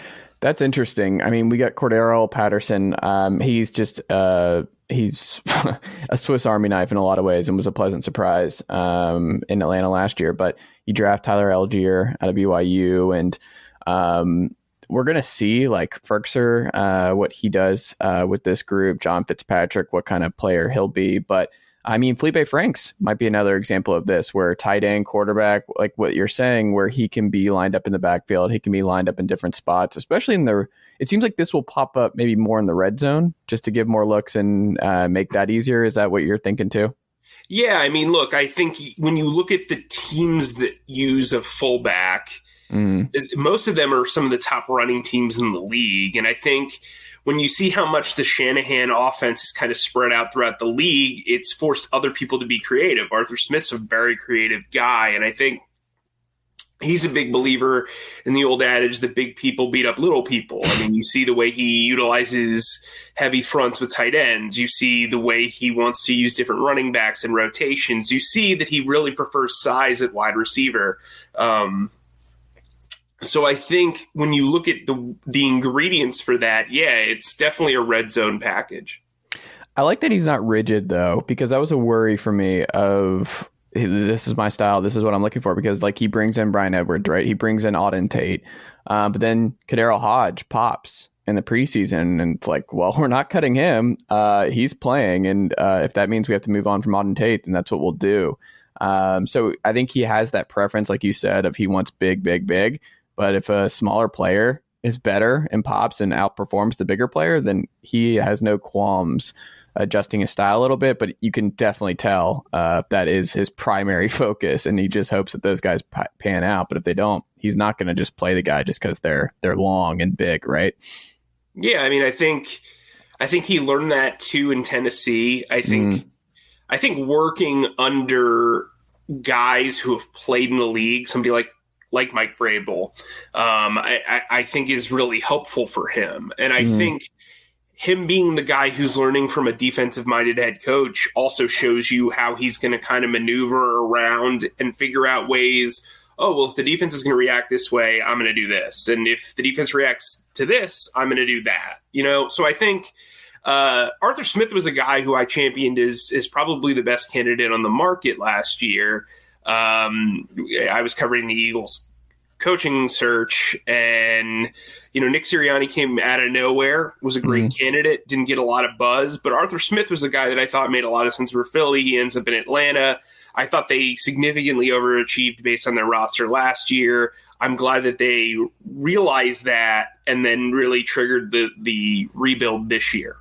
That's interesting. I mean, we got Cordero Patterson. Um, he's just uh, he's a Swiss Army knife in a lot of ways, and was a pleasant surprise um, in Atlanta last year. But you draft Tyler Algier out of B Y U, and um, we're gonna see like Ferkser, uh, what he does uh, with this group. John Fitzpatrick, what kind of player he'll be, but. I mean, Felipe Franks might be another example of this, where tight end, quarterback, like what you're saying, where he can be lined up in the backfield. He can be lined up in different spots, especially in the, it seems like this will pop up maybe more in the red zone just to give more looks and uh, make that easier. Is that what you're thinking too? Yeah. I mean, look, I think when you look at the teams that use a fullback, mm. most of them are some of the top running teams in the league. And I think, when you see how much the Shanahan offense is kind of spread out throughout the league, it's forced other people to be creative. Arthur Smith's a very creative guy, and I think he's a big believer in the old adage that big people beat up little people. I mean, you see the way he utilizes heavy fronts with tight ends. You see the way he wants to use different running backs and rotations. You see that he really prefers size at wide receiver. Um So I think when you look at the the ingredients for that, yeah, it's definitely a red zone package. I like that he's not rigid, though, because that was a worry for me of this is my style. This is what I'm looking for, because like he brings in Brian Edwards, right? He brings in Auden Tate. Um, but then Kadero Hodge pops in the preseason, and it's like, well, we're not cutting him. Uh, he's playing. And uh, if that means we have to move on from Auden Tate, then that's what we'll do. Um, so I think he has that preference, like you said, of he wants big, big, big. But if a smaller player is better and pops and outperforms the bigger player, then he has no qualms adjusting his style a little bit. But you can definitely tell uh, that is his primary focus, and he just hopes that those guys p- pan out. But if they don't, he's not going to just play the guy just because they're they're long and big, right? Yeah, I mean, I think I think he learned that too in Tennessee. I think mm. I think working under guys who have played in the league, somebody like. like Mike Vrabel, um, I, I, I think is really helpful for him. And I mm-hmm. think him being the guy who's learning from a defensive-minded head coach also shows you how he's going to kind of maneuver around and figure out ways, oh, well, if the defense is going to react this way, I'm going to do this. And if the defense reacts to this, I'm going to do that. You know, so I think uh, Arthur Smith was a guy who I championed as, as probably the best candidate on the market last year. Um, I was covering the Eagles coaching search, and, you know, Nick Sirianni came out of nowhere, was a great mm. candidate, didn't get a lot of buzz, but Arthur Smith was a guy that I thought made a lot of sense for Philly. He ends up in Atlanta. I thought they significantly overachieved based on their roster last year. I'm glad that they realized that and then really triggered the, the rebuild this year.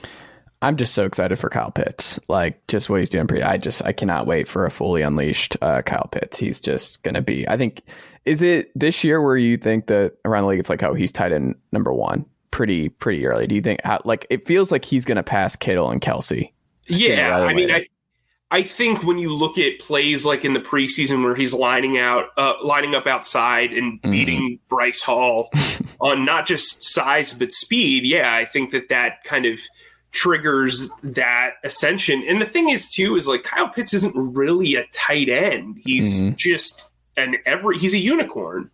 I'm just so excited for Kyle Pitts, like just what he's doing. I just, I cannot wait for a fully unleashed uh, Kyle Pitts. He's just going to be, I think, is it this year where you think that around the league, it's like, oh, he's tight end number one pretty, pretty early. Do you think how, like, it feels like he's going to pass Kittle and Kelsey? Yeah. I mean, I, I think when you look at plays like in the preseason where he's lining out, uh, lining up outside and beating mm-hmm. Bryce Hall on not just size, but speed. Yeah. I think that that kind of triggers that ascension. And the thing is too, is like Kyle Pitts isn't really a tight end. He's mm-hmm. just an every, he's a unicorn.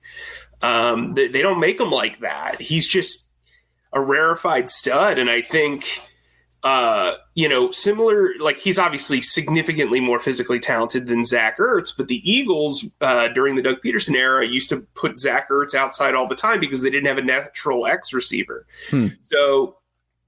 Um, they, they don't make him like that. He's just a rarefied stud. And I think, uh, you know, similar, like he's obviously significantly more physically talented than Zach Ertz, but the Eagles uh, during the Doug Peterson era used to put Zach Ertz outside all the time because they didn't have a natural X receiver. Hmm. So,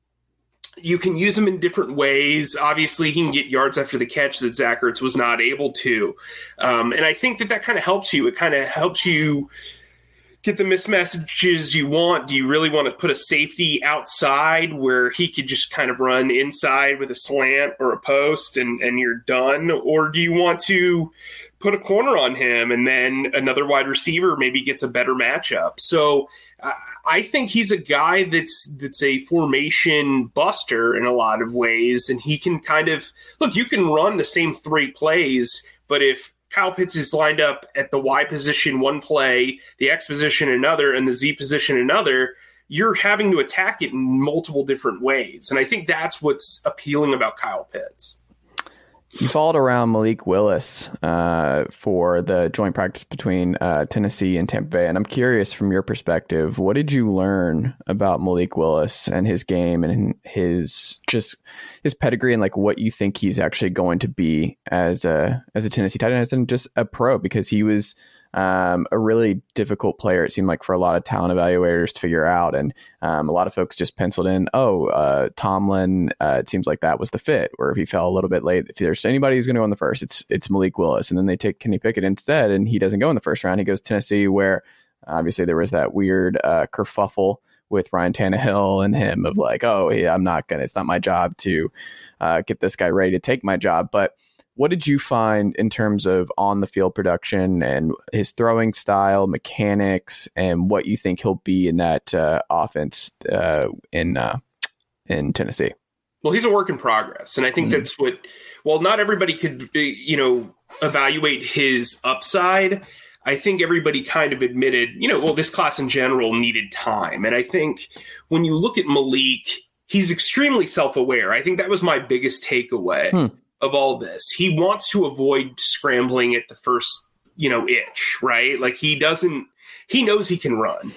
you can use him in different ways. Obviously, he can get yards after the catch that Zach Ertz was not able to. Um, and I think that that kind of helps you. It kind of helps you get the mismatches you want. Do you really want to put a safety outside where he could just kind of run inside with a slant or a post and, and you're done? Or do you want to put a corner on him and then another wide receiver maybe gets a better matchup? So uh, I think he's a guy that's that's a formation buster in a lot of ways, and he can kind of look. You can run the same three plays, but if Kyle Pitts is lined up at the Y position one play, the X position another, and the Z position another, you're having to attack it in multiple different ways. And I think that's what's appealing about Kyle Pitts. You followed around Malik Willis uh, for the joint practice between uh, Tennessee and Tampa Bay. And I'm curious, from your perspective, what did you learn about Malik Willis and his game and his just his pedigree and like what you think he's actually going to be as a as a Tennessee tight end and just a pro? Because he was um, a really difficult player, it seemed like, for a lot of talent evaluators to figure out. And um, a lot of folks just penciled in, oh, uh, Tomlin, uh, it seems like that was the fit. Or if he fell a little bit late, if there's anybody who's going to go in the first, it's it's Malik Willis. And then they take Kenny Pickett instead, and he doesn't go in the first round. He goes to Tennessee, where obviously there was that weird uh, kerfuffle with Ryan Tannehill and him of like, oh, yeah, I'm not going to, it's not my job to uh, get this guy ready to take my job. But what did you find in terms of on the field production and his throwing style, mechanics, and what you think he'll be in that uh, offense uh, in uh, in Tennessee? Well, he's a work in progress. And I think mm. that's what, well, not everybody could, you know, evaluate his upside. I think everybody kind of admitted, you know, well, this class in general needed time. And I think when you look at Malik, he's extremely self-aware. I think that was my biggest takeaway. Hmm. of all this. He wants to avoid scrambling at the first, you know, itch, right? Like he doesn't, he knows he can run,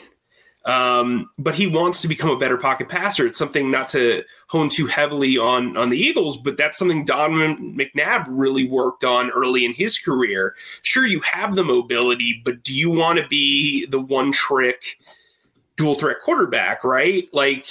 um, but he wants to become a better pocket passer. It's something not to hone too heavily on, on the Eagles, but that's something Donovan McNabb really worked on early in his career. Sure, you have the mobility, but do you want to be the one trick dual threat quarterback, right? Like,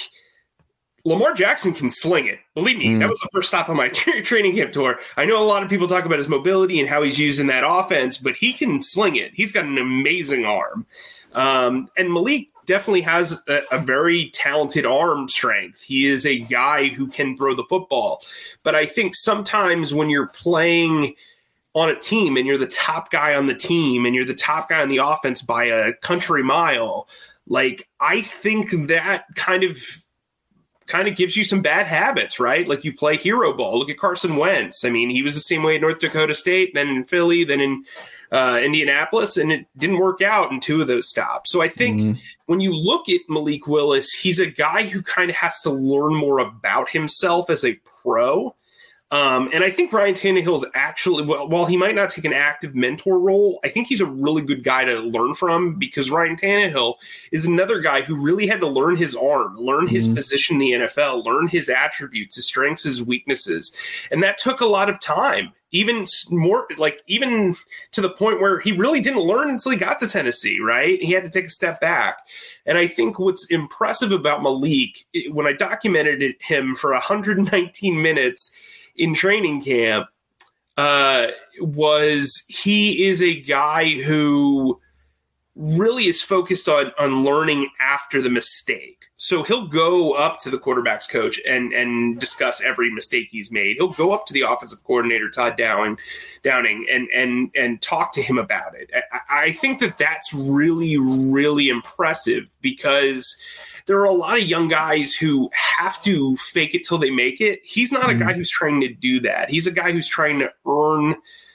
Lamar Jackson can sling it. Believe me, mm. that was the first stop on my training camp tour. I know a lot of people talk about his mobility and how he's using that offense, but he can sling it. He's got an amazing arm. Um, and Malik definitely has a, a very talented arm strength. He is a guy who can throw the football. But I think sometimes when you're playing on a team and you're the top guy on the team and you're the top guy on the offense by a country mile, like I think that kind of kind of gives you some bad habits, right? Like you play hero ball. Look at Carson Wentz. I mean, he was the same way at North Dakota State, then in Philly, then in uh, Indianapolis, and it didn't work out in two of those stops. So I think mm-hmm. when you look at Malik Willis, he's a guy who kind of has to learn more about himself as a pro. Um, and I think Ryan Tannehill is actually, well, while he might not take an active mentor role, I think he's a really good guy to learn from, because Ryan Tannehill is another guy who really had to learn his arm, learn his mm-hmm. position in the N F L, learn his attributes, his strengths, his weaknesses. And that took a lot of time, even more like even to the point where he really didn't learn until he got to Tennessee, right? He had to take a step back. And I think what's impressive about Malik, when I documented it, him for one hundred nineteen minutes in training camp, uh, was he is a guy who really is focused on, on learning after the mistake. So he'll go up to the quarterback's coach and, and discuss every mistake he's made. He'll go up to the offensive coordinator, Todd Downing, Downing and, and, and talk to him about it. I, I think that that's really, really impressive, because there are a lot of young guys who have to fake it till they make it. He's not a guy who's trying to do that. He's a guy who's trying to earn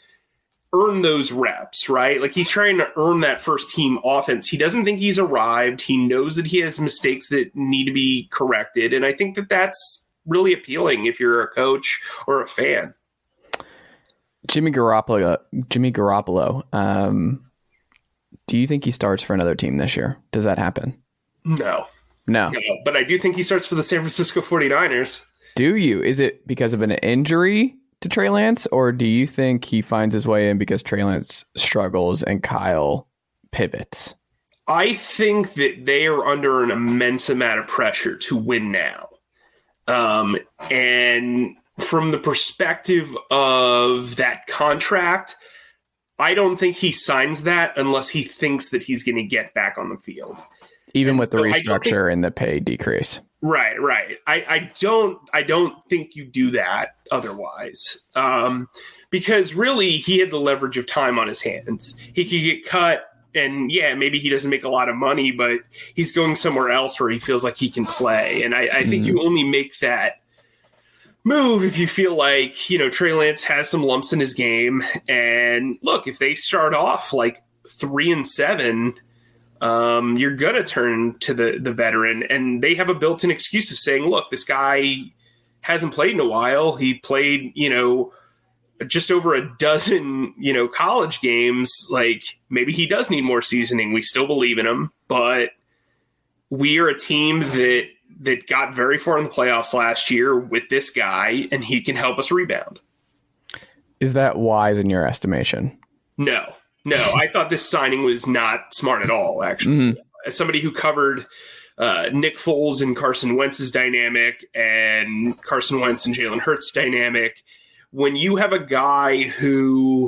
earn those reps, right? Like he's trying to earn that first team offense. He doesn't think he's arrived. He knows that he has mistakes that need to be corrected. And I think that that's really appealing if you're a coach or a fan. Jimmy Garoppolo, Jimmy Garoppolo, um, do you think he starts for another team this year? Does that happen? No. No. no. But I do think he starts for the San Francisco forty-niners. Do you? Is it because of an injury to Trey Lance, or do you think he finds his way in because Trey Lance struggles and Kyle pivots? I think that they are under an immense amount of pressure to win now. Um, and from the perspective of that contract, I don't think he signs that unless he thinks that he's going to get back on the field. Even and with the so restructure think, and the pay decrease. Right, right. I, I don't I don't think you do that otherwise. Um, because really he had the leverage of time on his hands. He could get cut, and yeah, maybe he doesn't make a lot of money, but he's going somewhere else where he feels like he can play. And I, I think mm. you only make that move if you feel like, you know, Trey Lance has some lumps in his game. And look, if they start off like three and seven, Um, you're going to turn to the, the veteran, and they have a built-in excuse of saying, look, this guy hasn't played in a while. He played, you know, just over a dozen, you know, college games, like maybe he does need more seasoning. We still believe in him, but we are a team that that got very far in the playoffs last year with this guy, and he can help us rebound. Is that wise in your estimation? No, no. I thought this signing was not smart at all, actually. Mm-hmm. As somebody who covered uh, Nick Foles and Carson Wentz's dynamic and Carson Wentz and Jalen Hurts' dynamic, when you have a guy who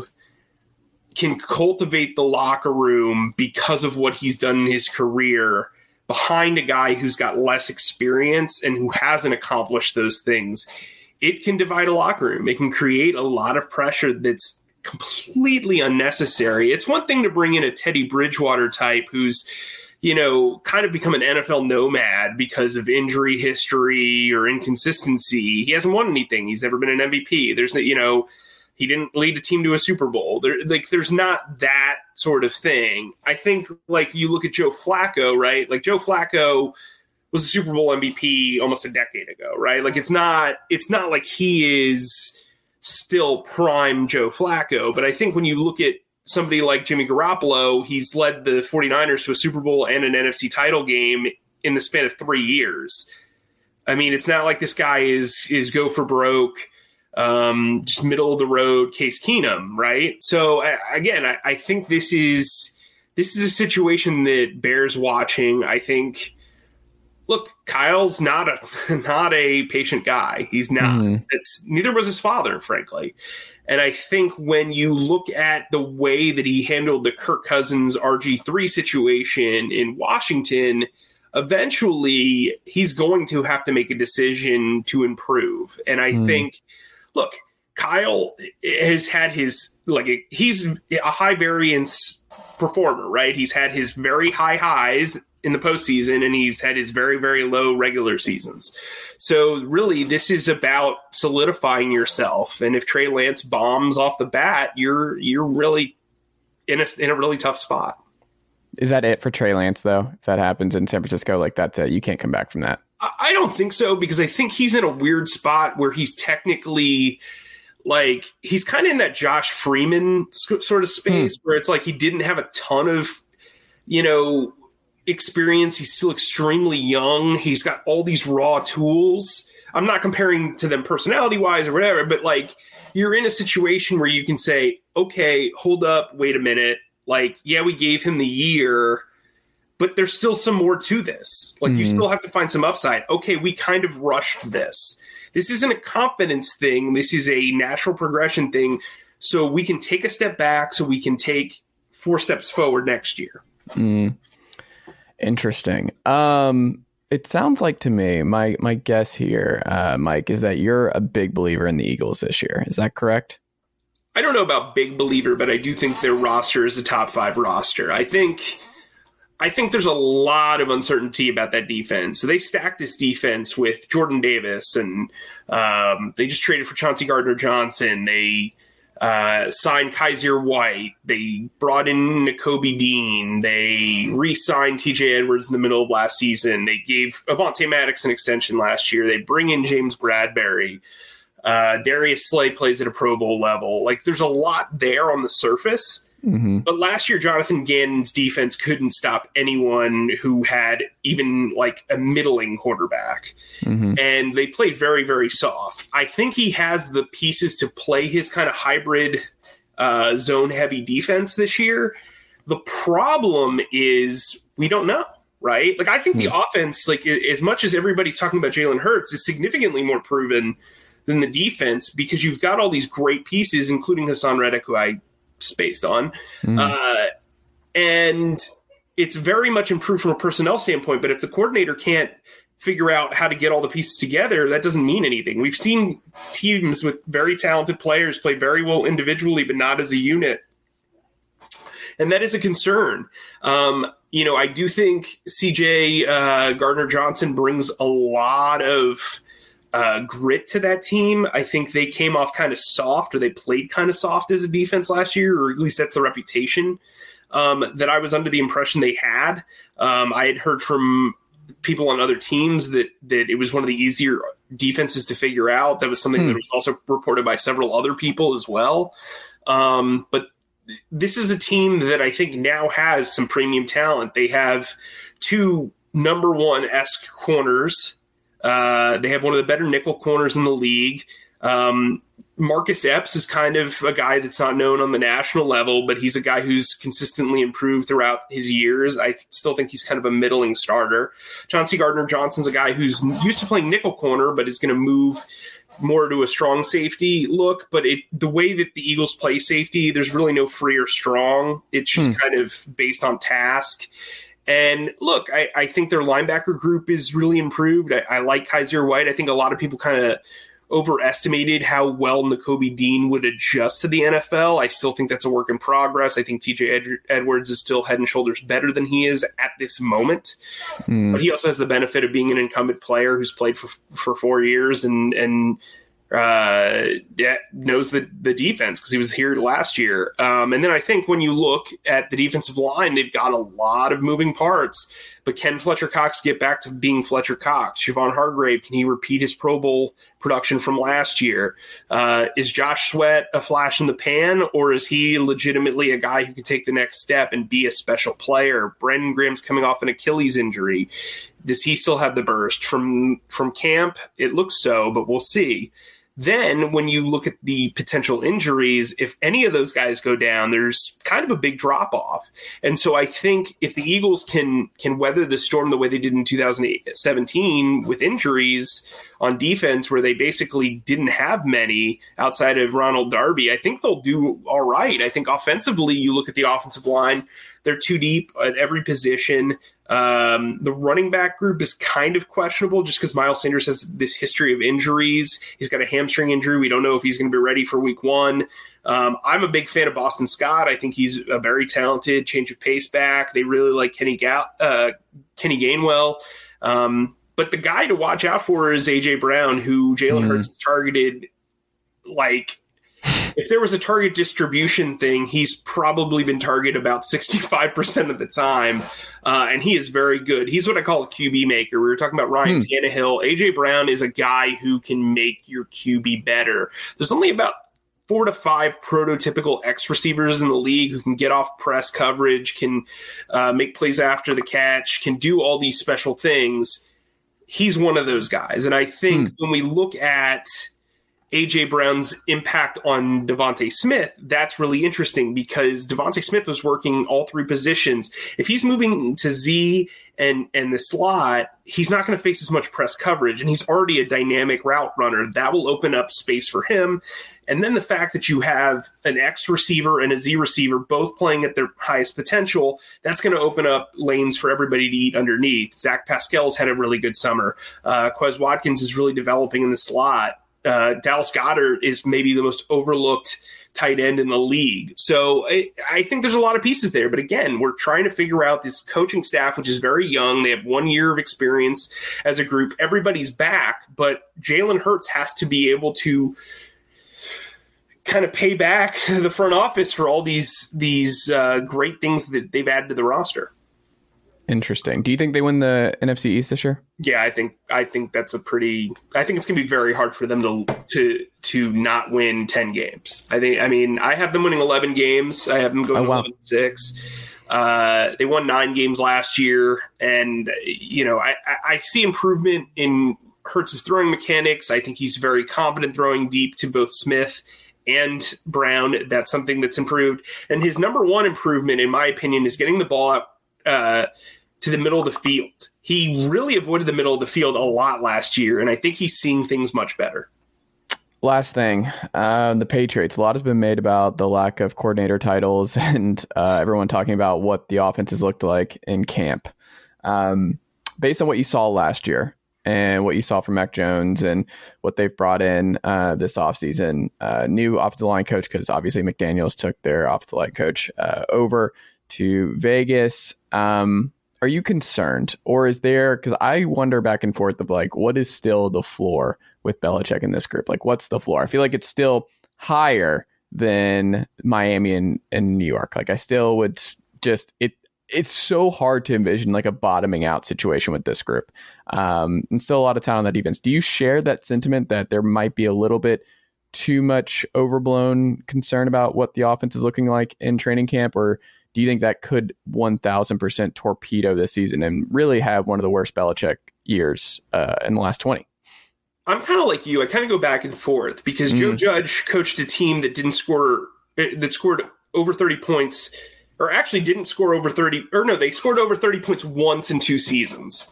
can cultivate the locker room because of what he's done in his career behind a guy who's got less experience and who hasn't accomplished those things, it can divide a locker room. It can create a lot of pressure that's completely unnecessary. It's one thing to bring in a Teddy Bridgewater type who's, you know, kind of become an N F L nomad because of injury history or inconsistency. He hasn't won anything. He's never been an M V P. There's, you know, he didn't lead a team to a Super Bowl. There, like, there's not that sort of thing. I think, like, you look at Joe Flacco, right? Like, Joe Flacco was a Super Bowl M V P almost a decade ago, right? Like, it's not, it's not like he is still prime Joe Flacco. But I think when you look at somebody like Jimmy Garoppolo, he's led the 49ers to a Super Bowl and an N F C title game in the span of three years. I mean, it's not like this guy is is go for broke, um, just middle of the road Case Keenum, right? So I, again, I, I think this is this is a situation that bears watching. I think, look, Kyle's not a not a patient guy. He's not. Mm. It's neither was his father, frankly. And I think when you look at the way that he handled the Kirk Cousins R G three situation in Washington, eventually he's going to have to make a decision to improve. And I mm. think, look, Kyle has had his, like, he's a high variance performer, right? He's had his very high highs in the postseason, and he's had his very, very low regular seasons. So really, this is about solidifying yourself. And if Trey Lance bombs off the bat, you're you're really in a in a really tough spot. Is that it for Trey Lance, though? If that happens in San Francisco, like that, uh, you can't come back from that. I don't think so, because I think he's in a weird spot where he's technically, like, he's kind of in that Josh Freeman sort of space hmm. where it's like he didn't have a ton of, you know, experience. He's still extremely young. He's got all these raw tools. I'm not comparing to them personality wise or whatever, but like, you're in a situation where you can say, okay, hold up, wait a minute. Like, yeah, we gave him the year, but there's still some more to this. Like, mm. you still have to find some upside. Okay, we kind of rushed this. This isn't a confidence thing. This is a natural progression thing. So we can take a step back so we can take four steps forward next year. Mm. Interesting. Um, it sounds like to me, my my guess here, uh, Mike, is that you're a big believer in the Eagles this year. Is that correct? I don't know about big believer, but I do think their roster is a top five roster. I think I think there's a lot of uncertainty about that defense. So they stacked this defense with Jordan Davis, and um, they just traded for Chauncey Gardner-Johnson. They Uh, signed Kaiser White. They brought in Nakobe Dean. They re-signed T J Edwards in the middle of last season. They gave Avonte Maddox an extension last year. They bring in James Bradbury. Uh, Darius Slay plays at a Pro Bowl level. Like, there's a lot there on the surface. Mm-hmm. But last year, Jonathan Gannon's defense couldn't stop anyone who had even like a middling quarterback. Mm-hmm. And they played very, very soft. I think he has the pieces to play his kind of hybrid uh, zone-heavy defense this year. The problem is we don't know, right? Like, I think mm-hmm. the offense, like, as much as everybody's talking about Jalen Hurts, is significantly more proven than the defense, because you've got all these great pieces, including Hassan Reddick, who I spaced on. Mm. Uh, and it's very much improved from a personnel standpoint. But if the coordinator can't figure out how to get all the pieces together, that doesn't mean anything. We've seen teams with very talented players play very well individually, but not as a unit. And that is a concern. Um, you know, I do think C J uh, Gardner-Johnson brings a lot of Uh, grit to that team. I think they came off kind of soft, or they played kind of soft as a defense last year, or at least that's the reputation um, that I was under the impression they had. Um, I had heard from people on other teams that that it was one of the easier defenses to figure out. That was something hmm. that was also reported by several other people as well. Um, but this is a team that I think now has some premium talent. They have two number one-esque corners. Uh, they have one of the better nickel corners in the league. Um, Marcus Epps is kind of a guy that's not known on the national level, but he's a guy who's consistently improved throughout his years. I still think he's kind of a middling starter. Chauncey Gardner-Johnson's a guy who's used to playing nickel corner, but is going to move more to a strong safety look. But it, the way that the Eagles play safety, there's really no free or strong. It's just hmm. kind of based on task. And look, I, I think their linebacker group is really improved. I, I like Kaiser White. I think a lot of people kind of overestimated how well Nakobe Dean would adjust to the N F L. I still think that's a work in progress. I think T J Ed- Edwards is still head and shoulders better than he is at this moment. Mm. But he also has the benefit of being an incumbent player who's played for for four years and and uh, knows the, the defense because he was here last year. Um, and then I think when you look at the defensive line, they've got a lot of moving parts. But can Fletcher Cox get back to being Fletcher Cox? Siobhan Hargrave, can he repeat his Pro Bowl production from last year? Uh, is Josh Sweat a flash in the pan, or is he legitimately a guy who can take the next step and be a special player? Brandon Graham's coming off an Achilles injury. Does he still have the burst from from camp? It looks so, but we'll see. Then when you look at the potential injuries, if any of those guys go down, there's kind of a big drop off. And so I think if the Eagles can can weather the storm the way they did in two thousand seventeen with injuries on defense, where they basically didn't have many outside of Ronald Darby, I think they'll do all right. I think offensively, you look at the offensive line, they're too deep at every position. Um, the running back group is kind of questionable just because Miles Sanders has this history of injuries. He's got a hamstring injury. We don't know if he's going to be ready for week one. Um, I'm a big fan of Boston Scott. I think he's a very talented change of pace back. They really like Kenny, Ga- uh, Kenny Gainwell. Um, but the guy to watch out for is A J Brown, who Jalen mm. Hurts targeted like – if there was a target distribution thing, he's probably been targeted about sixty-five percent of the time, uh, and he is very good. He's what I call a Q B maker. We were talking about Ryan hmm. Tannehill. A J Brown is a guy who can make your Q B better. There's only about four to five prototypical X receivers in the league who can get off press coverage, can uh, make plays after the catch, can do all these special things. He's one of those guys, and I think hmm. when we look at A J Brown's impact on Devontae Smith, that's really interesting because Devontae Smith was working all three positions. If he's moving to Z and, and the slot, he's not going to face as much press coverage, and he's already a dynamic route runner. That will open up space for him. And then the fact that you have an X receiver and a Z receiver both playing at their highest potential, that's going to open up lanes for everybody to eat underneath. Zach Pascal's had a really good summer. Uh, Quez Watkins is really developing in the slot. Uh, Dallas Goedert is maybe the most overlooked tight end in the league. So I, I think there's a lot of pieces there. But again, we're trying to figure out this coaching staff, which is very young. They have one year of experience as a group. Everybody's back, but Jalen Hurts has to be able to kind of pay back the front office for all these these uh, great things that they've added to the roster. Interesting. Do you think they win the N F C East this year? Yeah, I think I think that's a pretty. I think it's going to be very hard for them to to to not win ten games. I think. I mean, I have them winning eleven games. I have them going oh, wow. eleven six. Uh, they won nine games last year, and you know, I, I see improvement in Hurts' throwing mechanics. I think he's very confident throwing deep to both Smith and Brown. That's something that's improved. And his number one improvement, in my opinion, is getting the ball out uh, to the middle of the field. He really avoided the middle of the field a lot last year, and I think he's seeing things much better. Last thing, uh, the Patriots. A lot has been made about the lack of coordinator titles and uh, everyone talking about what the offenses looked like in camp. Um, based on what you saw last year and what you saw from Mac Jones and what they've brought in uh, this offseason, uh, new offensive line coach, because obviously McDaniels took their offensive line coach uh, over to Vegas. Um, Are you concerned, or is there, because I wonder back and forth of like, what is still the floor with Belichick in this group? Like, what's the floor? I feel like it's still higher than Miami and, and New York. Like, I still would just, it, it's so hard to envision like a bottoming out situation with this group. Um, and still a lot of talent on that defense. Do you share that sentiment that there might be a little bit too much overblown concern about what the offense is looking like in training camp? Or do you think that could one thousand percent torpedo this season and really have one of the worst Belichick years uh, in the last twenty? I'm kind of like you. I kind of go back and forth because mm. Joe Judge coached a team that didn't score, that scored over thirty points, or actually didn't score over thirty, or no, they scored over thirty points once in two seasons.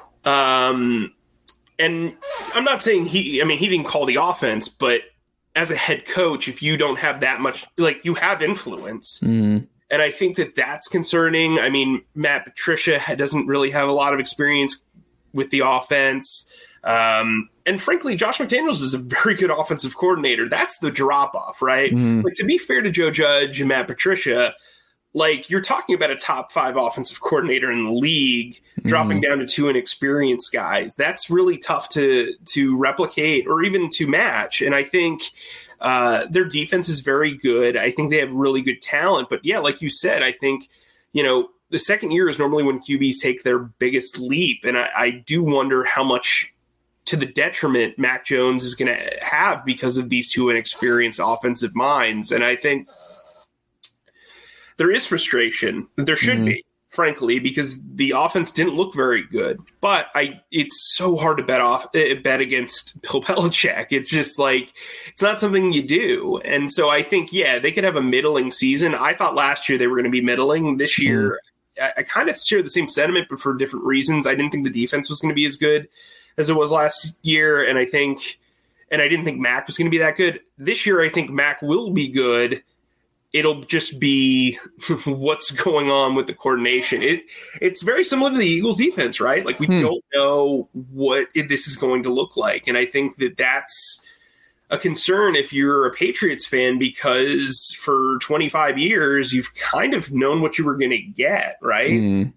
Um, and I'm not saying he, I mean, he didn't call the offense, but as a head coach, if you don't have that much, like you have influence. Mm. And I think that that's concerning. I mean, Matt Patricia doesn't really have a lot of experience with the offense. Um, and frankly, Josh McDaniels is a very good offensive coordinator. That's the drop off, right? Mm. Like, to be fair to Joe Judge and Matt Patricia, like, you're talking about a top five offensive coordinator in the league mm. dropping down to two inexperienced guys. That's really tough to to replicate or even to match. And I think uh, their defense is very good. I think they have really good talent. But yeah, like you said, I think, you know, the second year is normally when Q Bs take their biggest leap. And I, I do wonder how much to the detriment Mac Jones is going to have because of these two inexperienced offensive minds. And I think there is frustration. There should mm-hmm. be, frankly, because the offense didn't look very good. But I, it's so hard to bet off bet against Bill Belichick. It's just like, it's not something you do. And so I think, yeah, they could have a middling season. I thought last year they were going to be middling. This year, mm-hmm. I, I kind of share the same sentiment, but for different reasons. I didn't think the defense was going to be as good as it was last year. And I think, and I didn't think Mac was going to be that good. This year, I think Mac will be good. It'll just be what's going on with the coordination. It It's very similar to the Eagles defense, right? Like, we hmm. don't know what it, this is going to look like. And I think that that's a concern if you're a Patriots fan, because for twenty-five years, you've kind of known what you were going to get, right? Mm.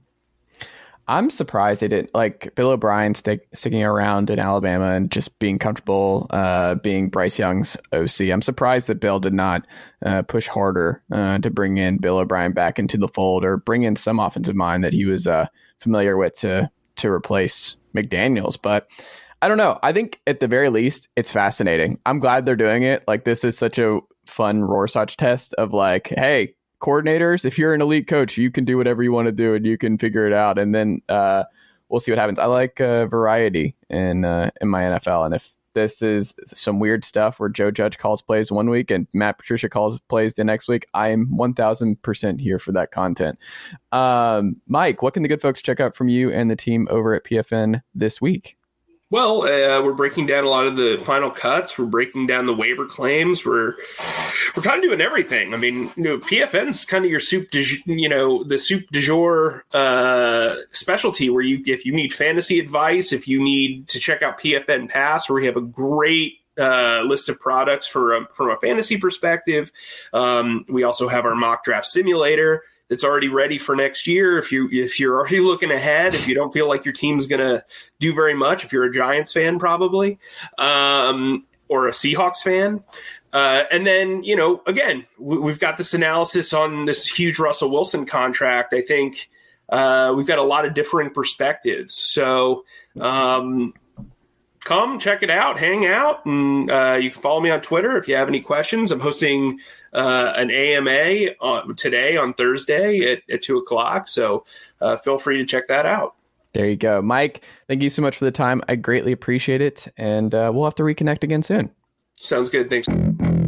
I'm surprised they didn't, like, Bill O'Brien stick, sticking around in Alabama and just being comfortable uh, being Bryce Young's O C. I'm surprised that Bill did not uh, push harder uh, to bring in Bill O'Brien back into the fold, or bring in some offensive mind that he was uh, familiar with to to replace McDaniels. But I don't know. I think at the very least, it's fascinating. I'm glad they're doing it. Like, this is such a fun Rorschach test of like, hey, coordinators, if you're an elite coach, you can do whatever you want to do and you can figure it out. And then uh, we'll see what happens. I like uh, variety in uh, in my N F L. And if this is some weird stuff where Joe Judge calls plays one week and Matt Patricia calls plays the next week, I'm one thousand percent here for that content. Um, Mike, what can the good folks check out from you and the team over at P F N this week? Well, uh, we're breaking down a lot of the final cuts. We're breaking down the waiver claims. We're we're kind of doing everything. I mean, you know, P F N's kind of your soup, de, you know, the soup du jour uh, specialty. Where you, if you need fantasy advice, if you need to check out P F N Pass, where we have a great uh, list of products for a, from a fantasy perspective. Um, we also have our mock draft simulator that's already ready for next year. If you if you're already looking ahead, if you don't feel like your team's going to do very much, if you're a Giants fan probably, um, or a Seahawks fan. Uh, and then, you know, again, we, we've got this analysis on this huge Russell Wilson contract. I think uh, we've got a lot of differing perspectives. So um, come check it out, hang out, and uh, you can follow me on Twitter if you have any questions. I'm hosting uh, an A M A on, today on Thursday at, at two o'clock. So uh, feel free to check that out. There you go. Mike, thank you so much for the time. I greatly appreciate it. And uh, we'll have to reconnect again soon. Sounds good. Thanks. All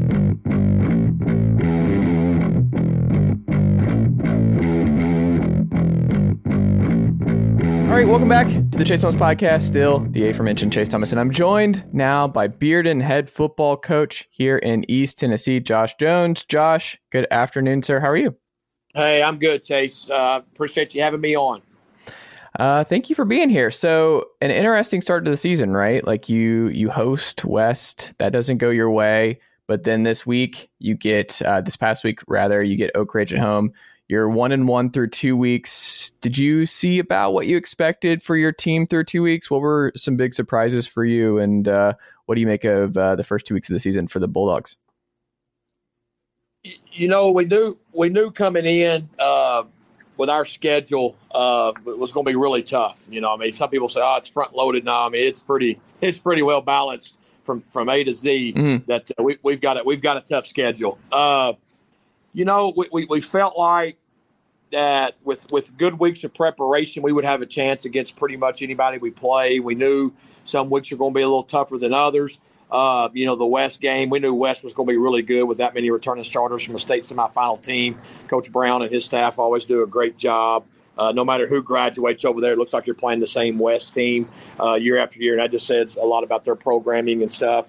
right, welcome back to the Chase Thomas Podcast. Still the aforementioned Chase Thomas, and I'm joined now by Bearden head football coach here in East Tennessee, Josh Jones. Josh, good afternoon, sir. How are you? Hey, I'm good, Chase. Uh, appreciate you having me on. Uh, thank you for being here. So, an interesting start to the season, right? Like you, you host West. That doesn't go your way, but then this week you get uh, this past week rather you get Oak Ridge at home. You're one and one through two weeks. Did you see about what you expected for your team through two weeks? What were some big surprises for you? And uh, what do you make of uh, the first two weeks of the season for the Bulldogs? You know, we knew we knew coming in, uh, with our schedule, uh, it was going to be really tough. You know, I mean, some people say, "Oh, it's front loaded." No, I mean, it's pretty, it's pretty well balanced from, from A to Z. Mm-hmm. That uh, we, we've got it. We've got a tough schedule. Uh, you know, we, we we felt like that with with good weeks of preparation, we would have a chance against pretty much anybody we play. We knew some weeks are going to be a little tougher than others. Uh, you know, the West game, we knew West was going to be really good with that many returning starters from a state semifinal team. Coach Brown and his staff always do a great job. Uh, no matter who graduates over there, it looks like you're playing the same West team uh, year after year. And that just says a lot about their programming and stuff.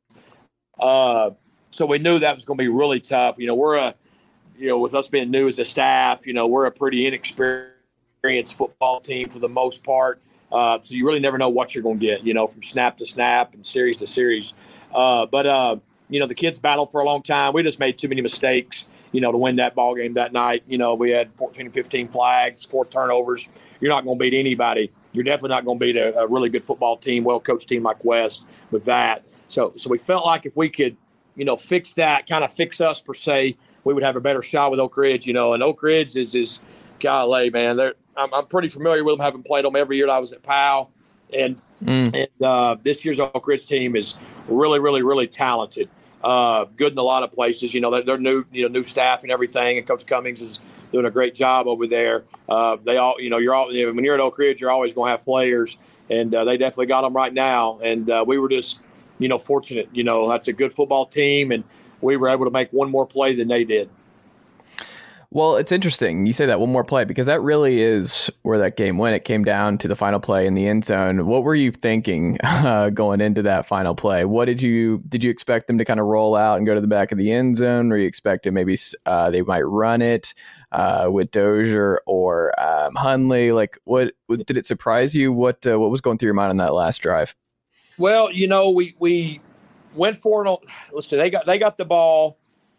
Uh, so we knew that was going to be really tough. You know, we're a, you know, with us being new as a staff, you know, we're a pretty inexperienced football team for the most part. Uh, so you really never know what you're going to get, you know, from snap to snap and series to series. Uh, but, uh, you know, the kids battled for a long time. We just made too many mistakes, you know, to win that ball game that night. You know, we had fourteen, fifteen flags, four turnovers. You're not going to beat anybody. You're definitely not going to beat a, a really good football team, well-coached team like West with that. So, so we felt like if we could, you know, fix that, kind of fix us per se, we would have a better shot with Oak Ridge, you know. And Oak Ridge is, is golly, man, they're, I'm, I'm pretty familiar with them, having played them every year that I was at Powell. And mm. and uh, this year's Oak Ridge team is really, really, really talented. Uh, good in a lot of places. You know, they're, they're new, you know, new staff and everything. And Coach Cummings is doing a great job over there. Uh, they all, you know, you're all, you know, when you're at Oak Ridge, you're always going to have players, and uh, they definitely got them right now. And uh, we were just, you know, fortunate. You know, that's a good football team, and we were able to make one more play than they did. Well, it's interesting you say that, one more play, because that really is where that game went. It came down to the final play in the end zone. What were you thinking uh, going into that final play? What did you did you expect them to kind of roll out and go to the back of the end zone, or you expected maybe uh, they might run it uh, with Dozier or um, Hundley? Like, what, what did it surprise you? What uh, what was going through your mind on that last drive? Well, you know, we we went for it. Let's see, they got they got the ball.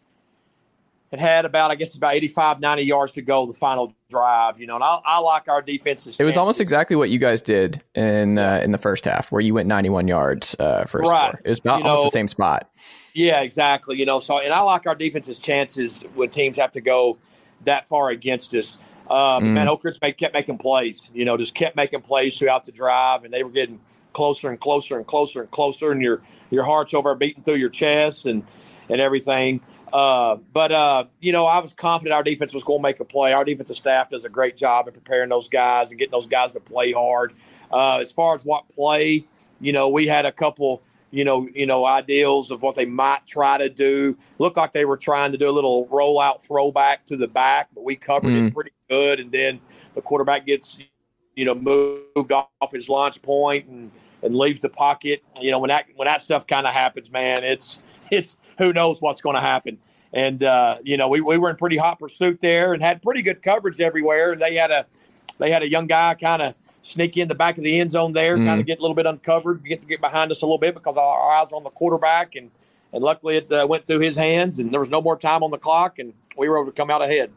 It had about, I guess, about eighty-five, ninety yards to go, the final drive, you know, and I, I like our defense's It was chances. Almost exactly what you guys did in uh, in the first half, where you went ninety-one yards uh, for a right. score. It was about you know, almost the same spot. Yeah, exactly. You know, so, and I like our defense's chances when teams have to go that far against us. Uh, mm. Man, Oak Ridge kept making plays, you know, just kept making plays throughout the drive, and they were getting closer and closer and closer and closer, and your your heart's over beating through your chest and, and everything. Uh, but, uh, you know, I was confident our defense was going to make a play. Our defensive staff does a great job in preparing those guys and getting those guys to play hard. Uh, as far as what play, you know, we had a couple, you know, you know, ideals of what they might try to do. Looked like they were trying to do a little rollout throwback to the back, but we covered mm. it pretty good. And then the quarterback gets, you know, moved off his launch point and, and leaves the pocket. You know, when that when that stuff kind of happens, man, it's it's who knows what's going to happen. And, uh, you know, we, we were in pretty hot pursuit there and had pretty good coverage everywhere. And they had a they had a young guy kind of sneak in the back of the end zone there, mm. kind of get a little bit uncovered, get get behind us a little bit because our eyes were on the quarterback. And, and luckily it uh, went through his hands and there was no more time on the clock and we were able to come out ahead.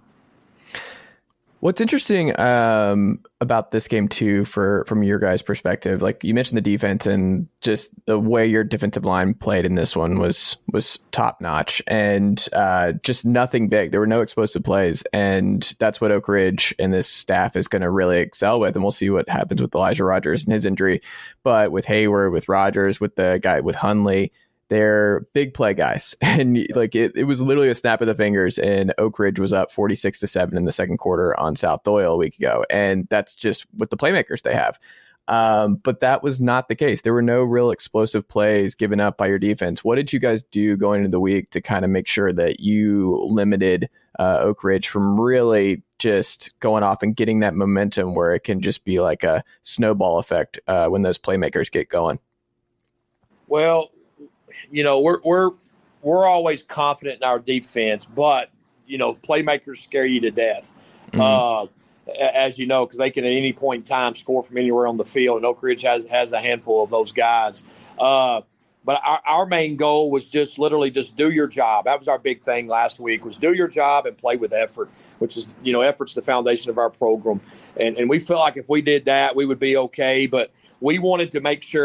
What's interesting um, about this game, too, for from your guys' perspective, like you mentioned the defense and just the way your defensive line played in this one was was top notch and uh, just nothing big. There were no explosive plays. And that's what Oak Ridge and this staff is going to really excel with. And we'll see what happens with Elijah Rogers and his injury. But with Hayward, with Rogers, with the guy with Hundley, they're big play guys. And like it, it was literally a snap of the fingers and Oak Ridge was up forty-six to seven in the second quarter on South Doyle a week ago. And that's just with the playmakers they have. Um, but that was not the case. There were no real explosive plays given up by your defense. What did you guys do going into the week to kind of make sure that you limited uh, Oak Ridge from really just going off and getting that momentum where it can just be like a snowball effect uh, when those playmakers get going? Well, you know, we're we're we're always confident in our defense, but you know, playmakers scare you to death, mm-hmm. uh, as you know, because they can at any point in time score from anywhere on the field. And Oak Ridge has has a handful of those guys. Uh, but our, our main goal was just literally just do your job. That was our big thing last week: was do your job and play with effort, which is, you know, effort's the foundation of our program. And and we felt like if we did that, we would be okay. But we wanted to make sure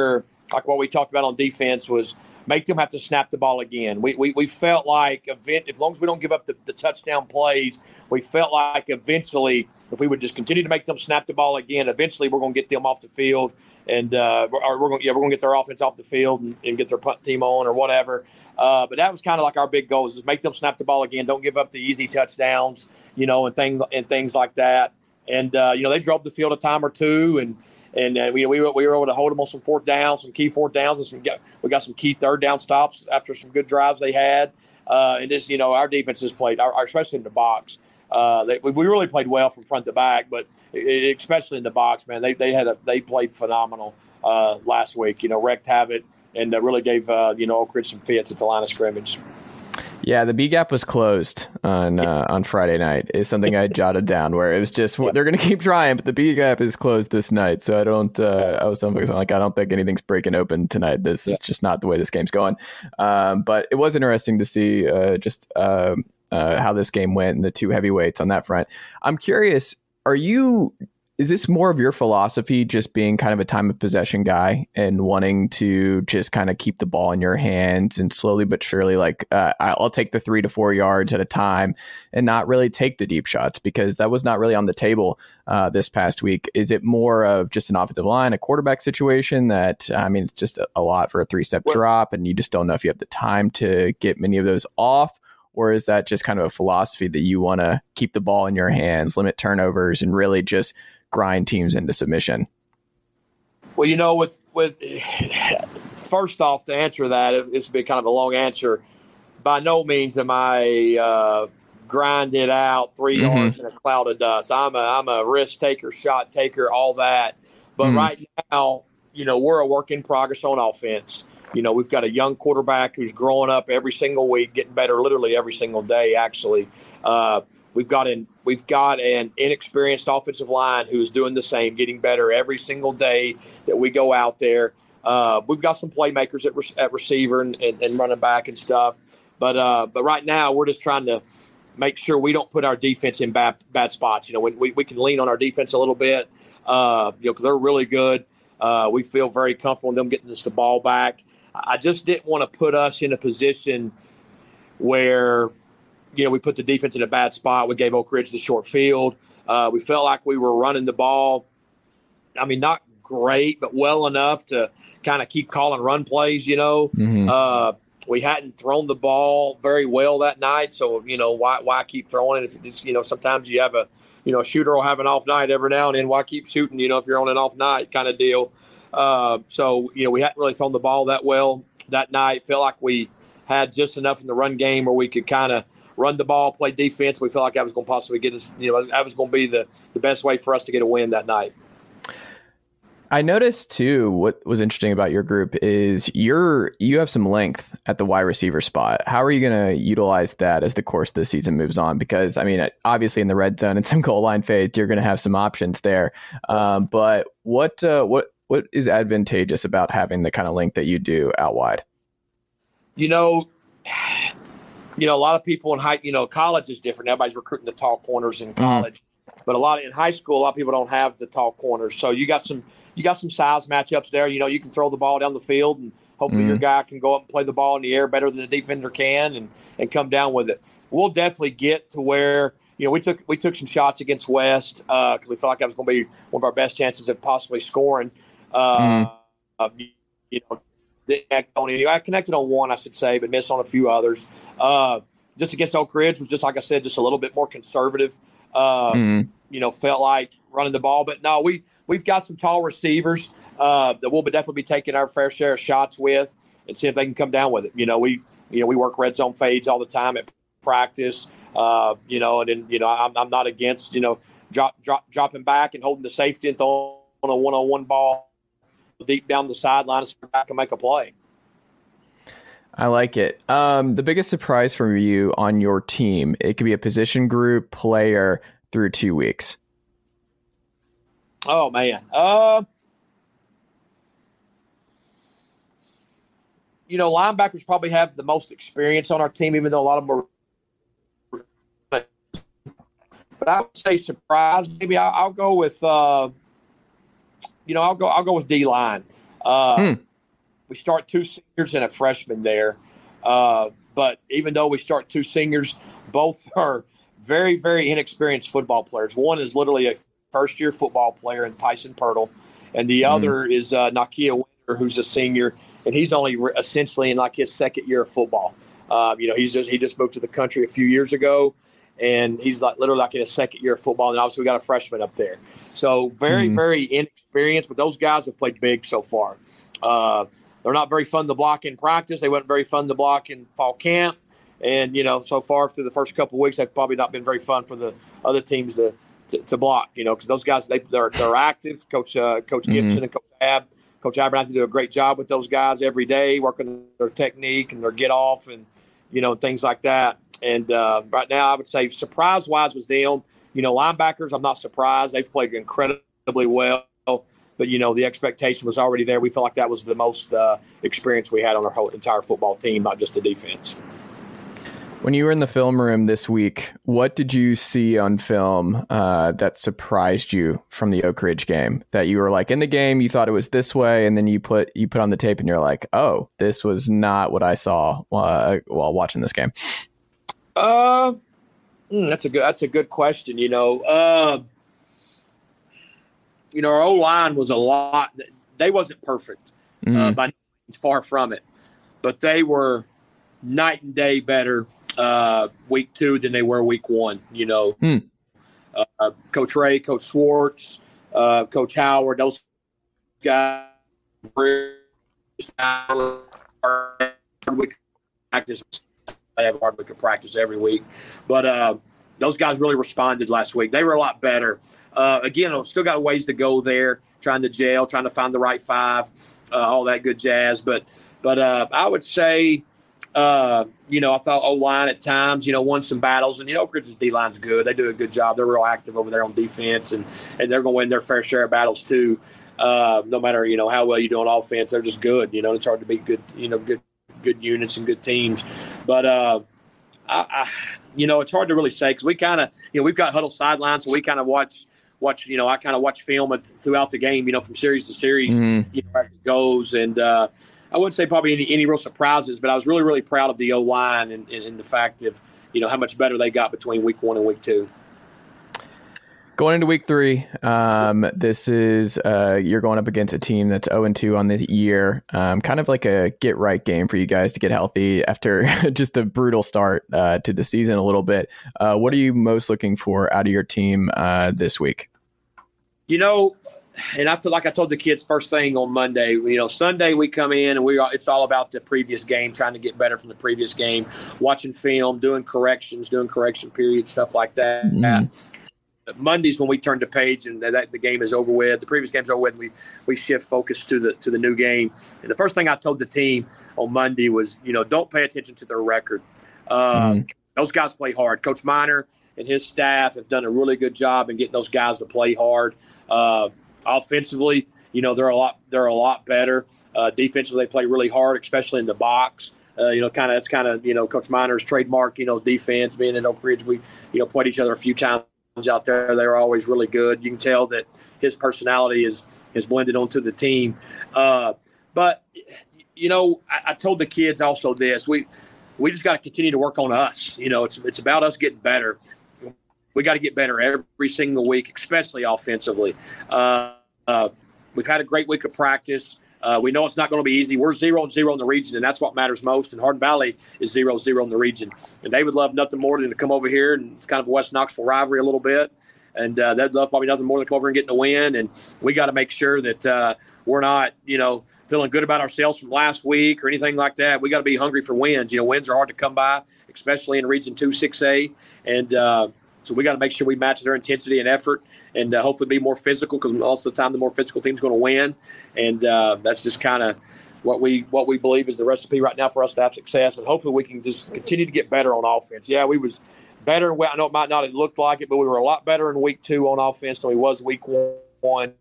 like what we talked about on defense, was make them have to snap the ball again. We we, we felt like event, as long as we don't give up the, the touchdown plays, we felt like eventually if we would just continue to make them snap the ball again, eventually we're going to get them off the field. And uh, or we're going, yeah, we're going to get their offense off the field and, and get their punt team on or whatever. Uh, but that was kind of like our big goal: is just make them snap the ball again. Don't give up the easy touchdowns, you know, and things and things like that. And uh, you know, they drove the field a time or two, and and uh, we we were, we were able to hold them on some fourth downs, some key fourth downs, and some we got some key third down stops after some good drives they had. Uh, and just you know, our defense has played, our, our, especially in the box. Uh, they, we really played well from front to back, but it, especially in the box, man, they they had a, they played phenomenal uh, last week. You know, wreaked havoc and uh, really gave uh, you know Oak Ridge some fits at the line of scrimmage. Yeah, the B gap was closed on uh, on Friday night. Is something I jotted down where it was just well, they're going to keep trying, but the B gap is closed this night. So I don't. Uh, I was like, I don't think anything's breaking open tonight. This is just not the way this game's going. Um, but it was interesting to see uh, just. Uh, Uh, how this game went and the two heavyweights on that front. I'm curious, are you, is this more of your philosophy, just being kind of a time of possession guy and wanting to just kind of keep the ball in your hands and slowly but surely, like uh, I'll take the three to four yards at a time and not really take the deep shots, because that was not really on the table uh, this past week? Is it more of just an offensive line, a quarterback situation that, I mean, it's just a, a lot for a three step well, drop and you just don't know if you have the time to get many of those off? Or is that just kind of a philosophy that you want to keep the ball in your hands, limit turnovers, and really just grind teams into submission? Well, you know, with with first off, to answer that, this would be kind of a long answer. By no means am I uh, grinded out three mm-hmm. yards in a cloud of dust. I'm a I'm a risk taker, shot taker, all that. But mm-hmm. right now, you know, we're a work in progress on offense. You know, we've got a young quarterback who's growing up every single week, getting better literally every single day, actually. Uh, we've got an we've got an inexperienced offensive line who's doing the same, getting better every single day that we go out there. Uh, we've got some playmakers at, re- at receiver and, and, and running back and stuff. But uh, but right now we're just trying to make sure we don't put our defense in bad bad spots. You know, we, we, we can lean on our defense a little bit, uh, you know, because they're really good. Uh, we feel very comfortable in them getting us the ball back. I just didn't want to put us in a position where, you know, we put the defense in a bad spot. We gave Oak Ridge the short field. Uh, we felt like we were running the ball. I mean, not great, but well enough to kind of keep calling run plays, you know. Mm-hmm. Uh, we hadn't thrown the ball very well that night. So, you know, why why keep throwing it? If it's, you know, sometimes you have a, you know, a shooter will have an off night every now and then. Why keep shooting, you know, if you're on an off night kind of deal. Uh, so, you know, we hadn't really thrown the ball that well that night. Felt like we had just enough in the run game where we could kind of run the ball, play defense. We felt like that was going to possibly get us, you know, that was going to be the, the best way for us to get a win that night. I noticed too, what was interesting about your group is you're, you have some length at the wide receiver spot. How are you going to utilize that as the course of the season moves on? Because I mean, obviously in the red zone and some goal line fades, you're going to have some options there. Um, but what, uh, what, What is advantageous about having the kind of length that you do out wide? You know, you know, a lot of people in high, you know, college is different. Everybody's recruiting the tall corners in college, mm-hmm. but a lot of, in high school, a lot of people don't have the tall corners. So you got some, you got some size matchups there. You know, you can throw the ball down the field and hopefully mm-hmm. your guy can go up and play the ball in the air better than the defender can and, and come down with it. We'll definitely get to where, you know, we took, we took some shots against West uh, cause we felt like that was going to be one of our best chances of possibly scoring. Uh, mm. uh, you know, I connected on one, I should say, but missed on a few others. Uh, just against Oak Ridge was just, like I said, just a little bit more conservative. Uh, mm. You know, felt like running the ball, but no, we we've got some tall receivers uh, that we'll definitely be taking our fair share of shots with and see if they can come down with it. You know, we you know we work red zone fades all the time at practice. Uh, you know, and then you know I'm, I'm not against you know drop drop dropping back and holding the safety and throwing a one on one ball deep down the sideline and back and make a play. I like it. Um, the biggest surprise for you on your team, it could be a position group, player through two weeks. Oh man. Uh, you know, linebackers probably have the most experience on our team, even though a lot of them are. But I would say surprise. Maybe I'll, I'll go with, uh, You know, I'll go. I'll go with D line. Uh, hmm. we start two seniors and a freshman there. Uh, but even though we start two seniors, both are very, very inexperienced football players. One is literally a first-year football player in Tyson Pirtle, and the mm-hmm. other is uh, Nakia Winter, who's a senior, and he's only re- essentially in like his second year of football. Uh, you know, he's just he just moved to the country a few years ago, and he's like literally like in his second year of football. And obviously, we got a freshman up there, so very, mm-hmm. very inexperienced. But those guys have played big so far. Uh, they're not very fun to block in practice. They weren't very fun to block in fall camp. And, you know, so far through the first couple of weeks, they've probably not been very fun for the other teams to to, to block, you know, because those guys, they, they're they're active. Coach uh, Coach Gibson mm-hmm. and Coach Ab, Coach Abernathy do a great job with those guys every day, working their technique and their get off and, you know, things like that. And uh, right now, I would say surprise-wise was them. You know, linebackers, I'm not surprised. They've played incredibly well. But, you know, the expectation was already there. We felt like that was the most uh, experience we had on our whole entire football team, not just the defense. When you were in the film room this week, what did you see on film uh, that surprised you from the Oak Ridge game? That you were like in the game, you thought it was this way, and then you put you put on the tape and you're like, oh, this was not what I saw uh, while watching this game. Uh, that's a good that's a good question. You know, uh, you know, our O line was a lot. They wasn't perfect, mm-hmm. uh, by far from it, but they were night and day better uh, week two than they were week one. You know, hmm. uh, Coach Ray, Coach Swartz, uh, Coach Howard, those guys. Hard week practice. I have hard week of practice every week, but uh, those guys really responded last week. They were a lot better. Uh, again, I've still got ways to go there, trying to gel, trying to find the right five, uh, all that good jazz. But, but uh, I would say. Uh, you know, I thought O-line at times, you know, won some battles. And, you know, Oak Ridge's D-line's good. They do a good job. They're real active over there on defense, and, and they're going to win their fair share of battles too. Uh, no matter, you know, how well you do on offense, they're just good. You know, it's hard to beat good, you know, good good units and good teams. But, uh, I, I, you know, it's hard to really say because we kind of, you know, we've got huddle sidelines, so we kind of watch, watch, you know, I kind of watch film throughout the game, you know, from series to series, mm-hmm. you know, as it goes. And, uh, I wouldn't say probably any, any real surprises, but I was really, really proud of the O-line and, and, and the fact of, you know, how much better they got between week one and week two. Going into week three, um, this is uh, you're going up against a team that's oh and two on the year. Um, kind of like a get-right game for you guys to get healthy after just a brutal start uh, to the season a little bit. Uh, what are you most looking for out of your team uh, this week? You know, and I feel like I told the kids first thing on Monday, you know, Sunday we come in and we are, it's all about the previous game, trying to get better from the previous game, watching film, doing corrections, doing correction periods, stuff like that. Mm-hmm. Monday's when we turn the page and that the game is over with. The previous game's over with. We we shift focus to the to the new game. And the first thing I told the team on Monday was, you know, don't pay attention to their record. Uh, mm-hmm. Those guys play hard. Coach Miner and his staff have done a really good job in getting those guys to play hard. Uh, Offensively, you know, they're a lot they're a lot better. Uh, defensively, they play really hard, especially in the box. Uh, you know, kind of that's kind of, you know, Coach Miner's trademark, you know, defense. Being in Oak Ridge, we, you know, played each other a few times out there. They were always really good. You can tell that his personality is is blended onto the team. Uh, but, you know, I, I told the kids also this. We we just got to continue to work on us. You know, it's it's about us getting better. We got to get better every single week, especially offensively. Uh, uh, we've had a great week of practice. Uh, we know it's not going to be easy. We're zero and zero in the region, and that's what matters most. And Hardin Valley is zero zero in the region. And they would love nothing more than to come over here, and it's kind of a West Knoxville rivalry a little bit. And uh, they'd love probably nothing more than to come over and getting a win. And we got to make sure that uh, we're not, you know, feeling good about ourselves from last week or anything like that. We got to be hungry for wins. You know, wins are hard to come by, especially in Region two six A. And uh, so we got to make sure we match their intensity and effort, and uh, hopefully be more physical, because most of the time the more physical team's going to win. And uh, that's just kind of what we what we believe is the recipe right now for us to have success. And hopefully we can just continue to get better on offense. Yeah, we was better. I know it might not have looked like it, but we were a lot better in week two on offense than we was week one.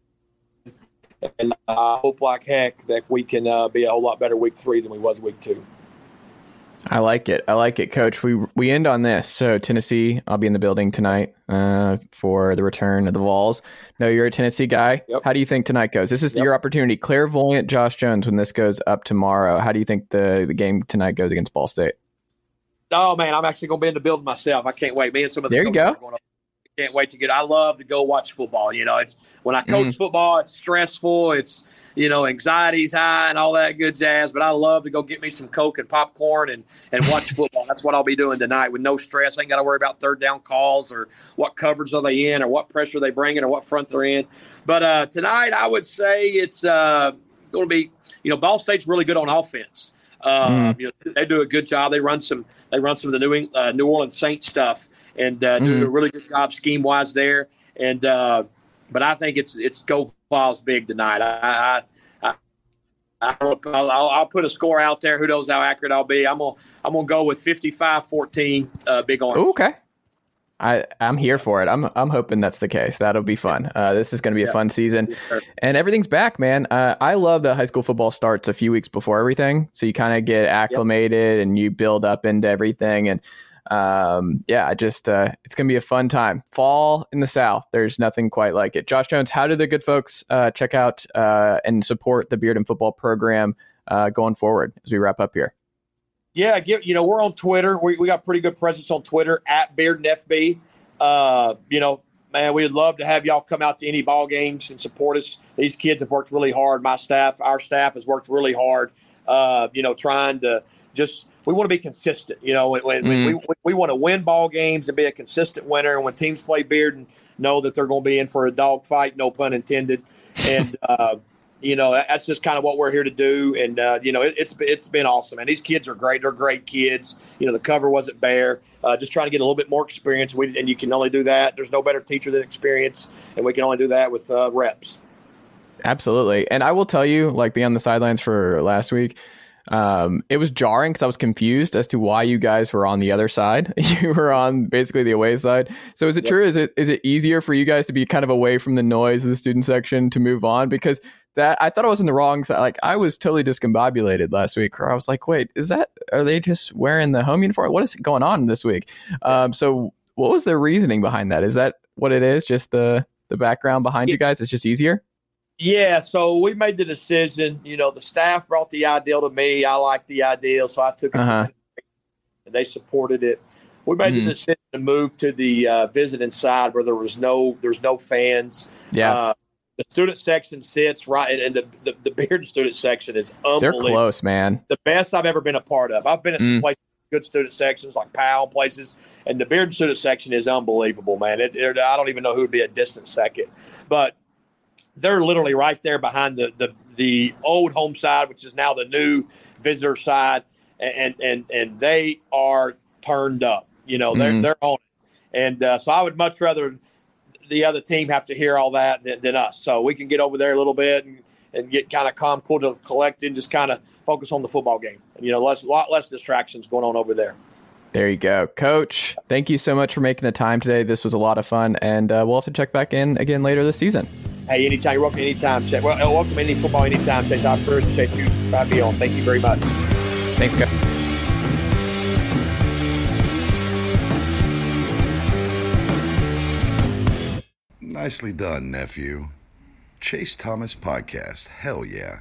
And I hope like heck that we can uh, be a whole lot better week three than we was week two. I like it. I like it, Coach. We we end on this. So Tennessee, I'll be in the building tonight uh, for the return of the Vols. No, you're a Tennessee guy. Yep. How do you think tonight goes? This is yep. your opportunity. Clairvoyant Josh Jones, when this goes up tomorrow, how do you think the, the game tonight goes against Ball State? Oh, man, I'm actually going to be in the building myself. I can't wait. Me and some of the there you go. Going up. I can't wait to get – I love to go watch football. You know, it's when I coach mm. football, it's stressful. It's – you know, anxiety's high and all that good jazz, but I love to go get me some Coke and popcorn and, and watch football. That's what I'll be doing tonight with no stress. I ain't got to worry about third down calls or what coverage are they in or what pressure they bring in or what front they're in. But uh, tonight I would say it's uh, going to be, you know, Ball State's really good on offense. Uh, mm. you know, they do a good job. They run some they run some of the New, uh, New Orleans Saints stuff and uh, mm. do a really good job scheme-wise there. And uh, but I think it's it's go Vols big tonight. I, I, I I'll, I'll put a score out there. Who knows how accurate I'll be? I'm gonna I'm gonna go with fifty-five fourteen. Uh, Big Orange. Ooh, okay, I I'm here for it. I'm I'm hoping that's the case. That'll be fun. Uh, this is gonna be a yeah. fun season, and everything's back, man. Uh, I love that high school football starts a few weeks before everything, so you kind of get acclimated yep. and you build up into everything and. Um, yeah, I just, uh, it's going to be a fun time. Fall in the South. There's nothing quite like it. Josh Jones, how do the good folks, uh, check out, uh, and support the Beard and Football program, uh, going forward as we wrap up here? Yeah. Give, you know, we're on Twitter. We, we got pretty good presence on Twitter at Beard and F B. Uh, you know, man, we'd love to have y'all come out to any ball games and support us. These kids have worked really hard. My staff, our staff has worked really hard, uh, you know, trying to just, we want to be consistent, you know, when, when mm. we, we, we want to win ball games and be a consistent winner. And when teams play Beard and know that they're going to be in for a dog fight, no pun intended. And, uh, you know, that's just kind of what we're here to do. And, uh, you know, it, it's it's been awesome. And these kids are great. They're great kids. You know, the cover wasn't bare. Uh, just trying to get a little bit more experience. We, and you can only do that. There's no better teacher than experience. And we can only do that with uh, reps. Absolutely. And I will tell you, like, being on the sidelines for last week, Um, it was jarring because I was confused as to why you guys were on the other side. You were on basically the away side. So is it yep. true? Is it is it easier for you guys to be kind of away from the noise of the student section to move on? Because that I thought I was in the wrong side. Like I was totally discombobulated last week, or I was like, wait, is that are they just wearing the home uniform? What is going on this week? Um, so what was their reasoning behind that? Is that what it is? Just the the background behind yeah. you guys? It's just easier? Yeah, so we made the decision. You know, the staff brought the ideal to me. I liked the ideal, so I took it uh-huh. to them, and they supported it. We made mm. the decision to move to the uh, visiting side where there was no there's no fans. Yeah, uh, the student section sits right, and the the, the Beard student section is unbelievable. They're close, man. The best I've ever been a part of. I've been at some mm. places, good student sections like Powell places, and the Beard student section is unbelievable, man. It, it, I don't even know who would be a distant second, but. They're literally right there behind the, the the old home side, which is now the new visitor side, and and and they are turned up. You know, they're mm-hmm. they're on it, and uh, so I would much rather the other team have to hear all that than, than us. So we can get over there a little bit and, and get kind of calm, cool, to collect, and just kind of focus on the football game. And, you know, less a lot less distractions going on over there. There you go, Coach. Thank you so much for making the time today. This was a lot of fun, and uh, we'll have to check back in again later this season. Hey, anytime. You're welcome anytime. Well, welcome any football anytime, Chase. I appreciate you having me on. Thank you very much. Thanks, Coach. Nicely done, nephew. Chase Thomas Podcast. Hell yeah.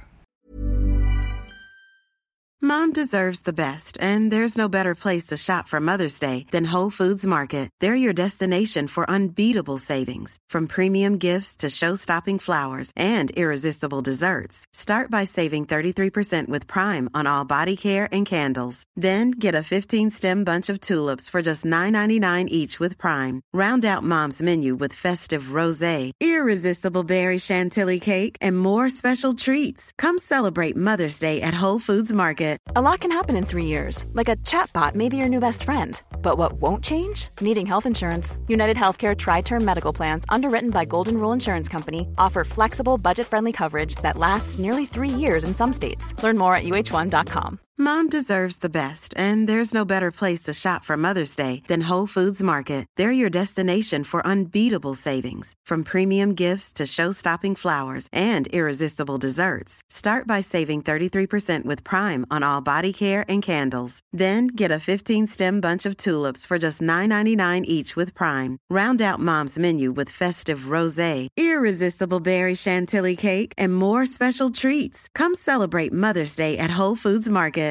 Mom deserves the best, and there's no better place to shop for Mother's Day than Whole Foods Market. They're your destination for unbeatable savings, from premium gifts to show-stopping flowers and irresistible desserts. Start by saving thirty-three percent with Prime on all body care and candles. Then get a fifteen-stem bunch of tulips for just nine ninety-nine each with Prime. Round out Mom's menu with festive rosé, irresistible berry chantilly cake, and more special treats. Come celebrate Mother's Day at Whole Foods Market. A lot can happen in three years, like a chatbot may be your new best friend. But what won't change? Needing health insurance. United Healthcare Tri-Term Medical Plans, underwritten by Golden Rule Insurance Company, offer flexible, budget-friendly coverage that lasts nearly three years in some states. Learn more at U H one dot com. Mom deserves the best, and there's no better place to shop for Mother's Day than Whole Foods Market. They're your destination for unbeatable savings, from premium gifts to show-stopping flowers and irresistible desserts. Start by saving thirty-three percent with Prime on all body care and candles. Then get a fifteen-stem bunch of tulips for just nine ninety-nine each with Prime. Round out Mom's menu with festive rosé, irresistible berry chantilly cake, and more special treats. Come celebrate Mother's Day at Whole Foods Market.